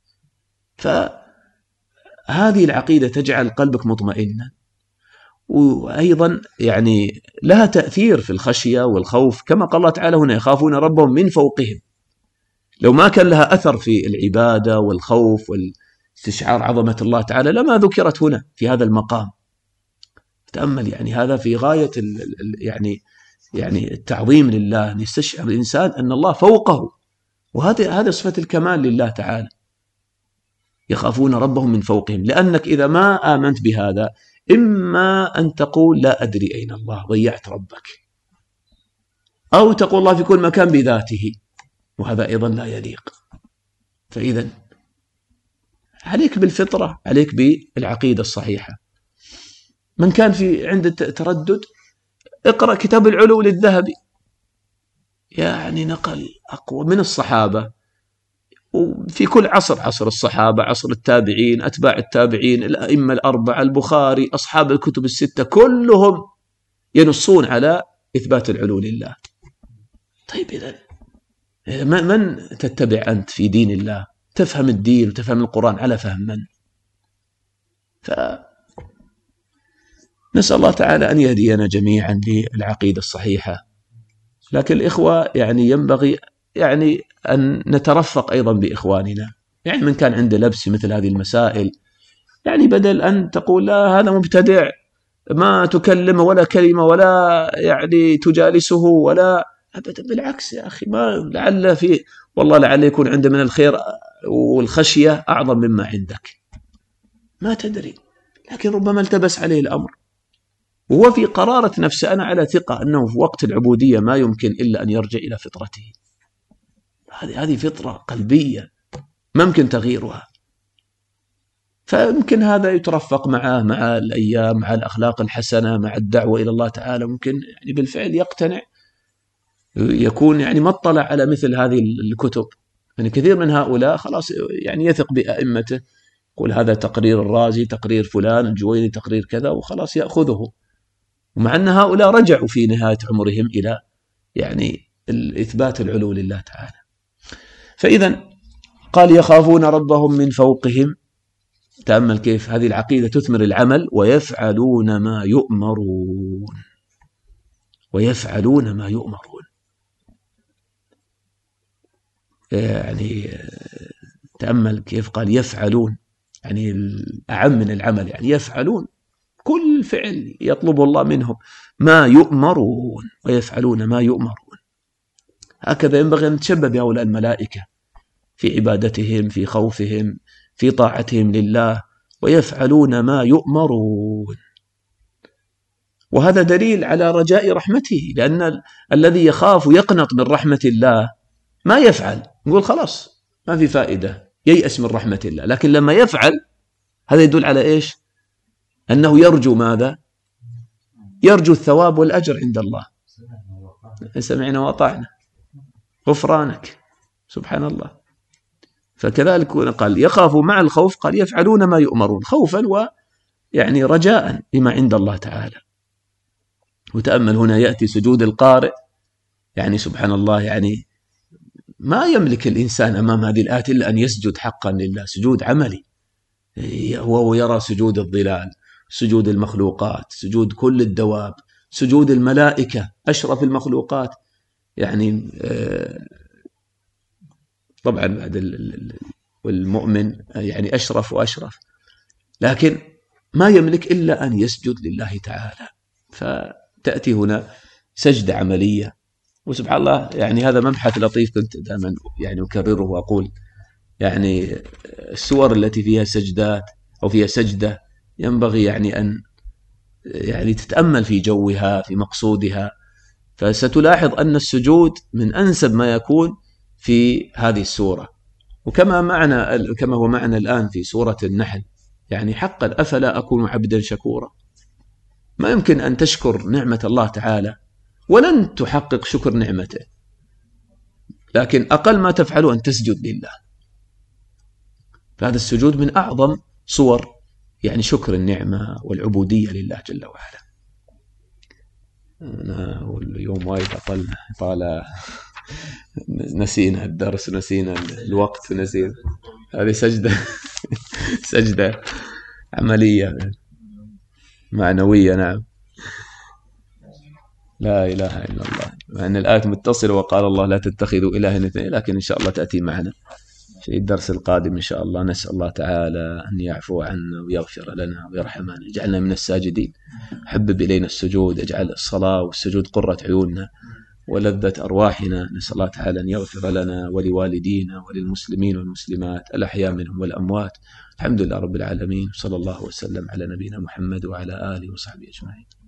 فهذه العقيدة تجعل قلبك مطمئنا، وأيضا يعني لها تأثير في الخشية والخوف، كما قال الله تعالى هنا يخافون ربهم من فوقهم. لو ما كان لها أثر في العبادة والخوف والاستشعار عظمة الله تعالى لما ذكرت هنا في هذا المقام. تأمل يعني هذا في غاية يعني التعظيم لله، أن يستشعر الإنسان أن الله فوقه، وهذه صفة الكمال لله تعالى. يخافون ربهم من فوقهم، لأنك إذا ما آمنت بهذا إما أن تقول لا أدري أين الله، ضيعت ربك، أو تقول الله في كل مكان بذاته، وهذا أيضا لا يليق. فإذا عليك بالفطرة، عليك بالعقيدة الصحيحة. من كان عنده تردد اقرأ كتاب العلو للذهبي، يعني نقل أقوى من الصحابة، وفي كل عصر، عصر الصحابة، عصر التابعين، أتباع التابعين، الأئمة الأربعة، البخاري، أصحاب الكتب الستة، كلهم ينصون على إثبات العلو لله. طيب إذن من تتبع أنت في دين الله؟ تفهم الدين وتفهم القرآن على فهم من؟ نسأل الله تعالى أن يهدينا جميعا للعقيدة الصحيحة. لكن الإخوة يعني ينبغي يعني أن نترفق أيضا بإخواننا. يعني من كان عنده لبس مثل هذه المسائل، يعني بدل أن تقول لا هذا مبتدع ما تكلمه ولا كلمة ولا يعني تجالسه ولا أبدا، بالعكس يا أخي، ما لعل فيه والله لعل يكون عنده من الخير والخشية أعظم مما عندك، ما تدري، لكن ربما التبس عليه الأمر وهو في قرارة نفسه. أنا على ثقة أنه في وقت العبودية ما يمكن إلا أن يرجع إلى فطرته. هذه فطرة قلبية ما يمكن تغييرها. فيمكن هذا يترفق معه مع الأيام، مع الأخلاق الحسنة، مع الدعوة إلى الله تعالى، ممكن يعني بالفعل يقتنع، يكون يعني ما اطلع على مثل هذه الكتب. يعني كثير من هؤلاء خلاص يعني يثق بأئمته، يقول هذا تقرير الرازي، تقرير فلان الجويني، تقرير كذا، وخلاص يأخذه. ومع أن هؤلاء رجعوا في نهاية عمرهم إلى يعني الإثبات العلو لله تعالى. فإذا قال يخافون ربهم من فوقهم. تأمل كيف هذه العقيدة تثمر العمل. ويفعلون ما يؤمرون، ويفعلون ما يؤمرون. يعني تأمل كيف قال يفعلون، يعني الأعم من العمل، يعني يفعلون كل فعل يطلب الله منهم ما يؤمرون، ويفعلون ما يؤمرون. هكذا ينبغي أن نتشبه بهؤلاء الملائكة في عبادتهم، في خوفهم، في طاعتهم لله. ويفعلون ما يؤمرون، وهذا دليل على رجاء رحمته، لأن الذي يخاف يقنط من رحمة الله ما يفعل، يقول خلاص ما في فائدة، ييأس من رحمة الله. لكن لما يفعل هذا يدل على إيش؟ أنه يرجو ماذا؟ يرجو الثواب والأجر عند الله. سمعنا وأطعنا غفرانك، سبحان الله. فكذلك قال يخافوا مع الخوف، قال يفعلون ما يؤمرون، خوفا ويعني رجاء بما عند الله تعالى. وتأمل هنا يأتي سجود القارئ، يعني سبحان الله، يعني ما يملك الإنسان أمام هذه الآية إلا أن يسجد حقا لله، سجود عملي. وهو يرى سجود الظلال، سجود المخلوقات، سجود كل الدواب، سجود الملائكة أشرف المخلوقات، يعني طبعا بعد والمؤمن يعني أشرف وأشرف، لكن ما يملك إلا أن يسجد لله تعالى. فتأتي هنا سجدة عملية. وسبحان الله، يعني هذا مبحث لطيف كنت دائما يعني أكرره وأقول، يعني السور التي فيها سجدات أو فيها سجدة ينبغي يعني أن يعني تتأمل في جوها، في مقصودها، فستلاحظ أن السجود من أنسب ما يكون في هذه السورة. وكما هو معنا الآن في سورة النحل، يعني حقا أفلا أكون عبدا شكورا. ما يمكن أن تشكر نعمة الله تعالى ولن تحقق شكر نعمته، لكن أقل ما تفعله أن تسجد لله. فهذا السجود من أعظم صور يعني شكر النعمة والعبودية لله جل وعلا. أنا واليوم وايد طال نسينا الدرس، نسينا الوقت، نسينا هذه سجدة عملية معنوية. نعم، لا إله إلا الله. مع أن الآية متصلة، وقال الله لا تتخذوا إلها اثنين، لكن إن شاء الله تأتي معنا في الدرس القادم إن شاء الله. نسأل الله تعالى أن يعفو عنا ويغفر لنا ويرحمنا، يجعلنا من الساجدين. حبب إلينا السجود، اجعل الصلاة والسجود قرة عيوننا ولذة أرواحنا. نسأل الله تعالى أن يغفر لنا ولوالدينا وللمسلمين والمسلمات الأحياء منهم والأموات. الحمد لله رب العالمين، صلى الله وسلم على نبينا محمد وعلى آله وصحبه أجمعين.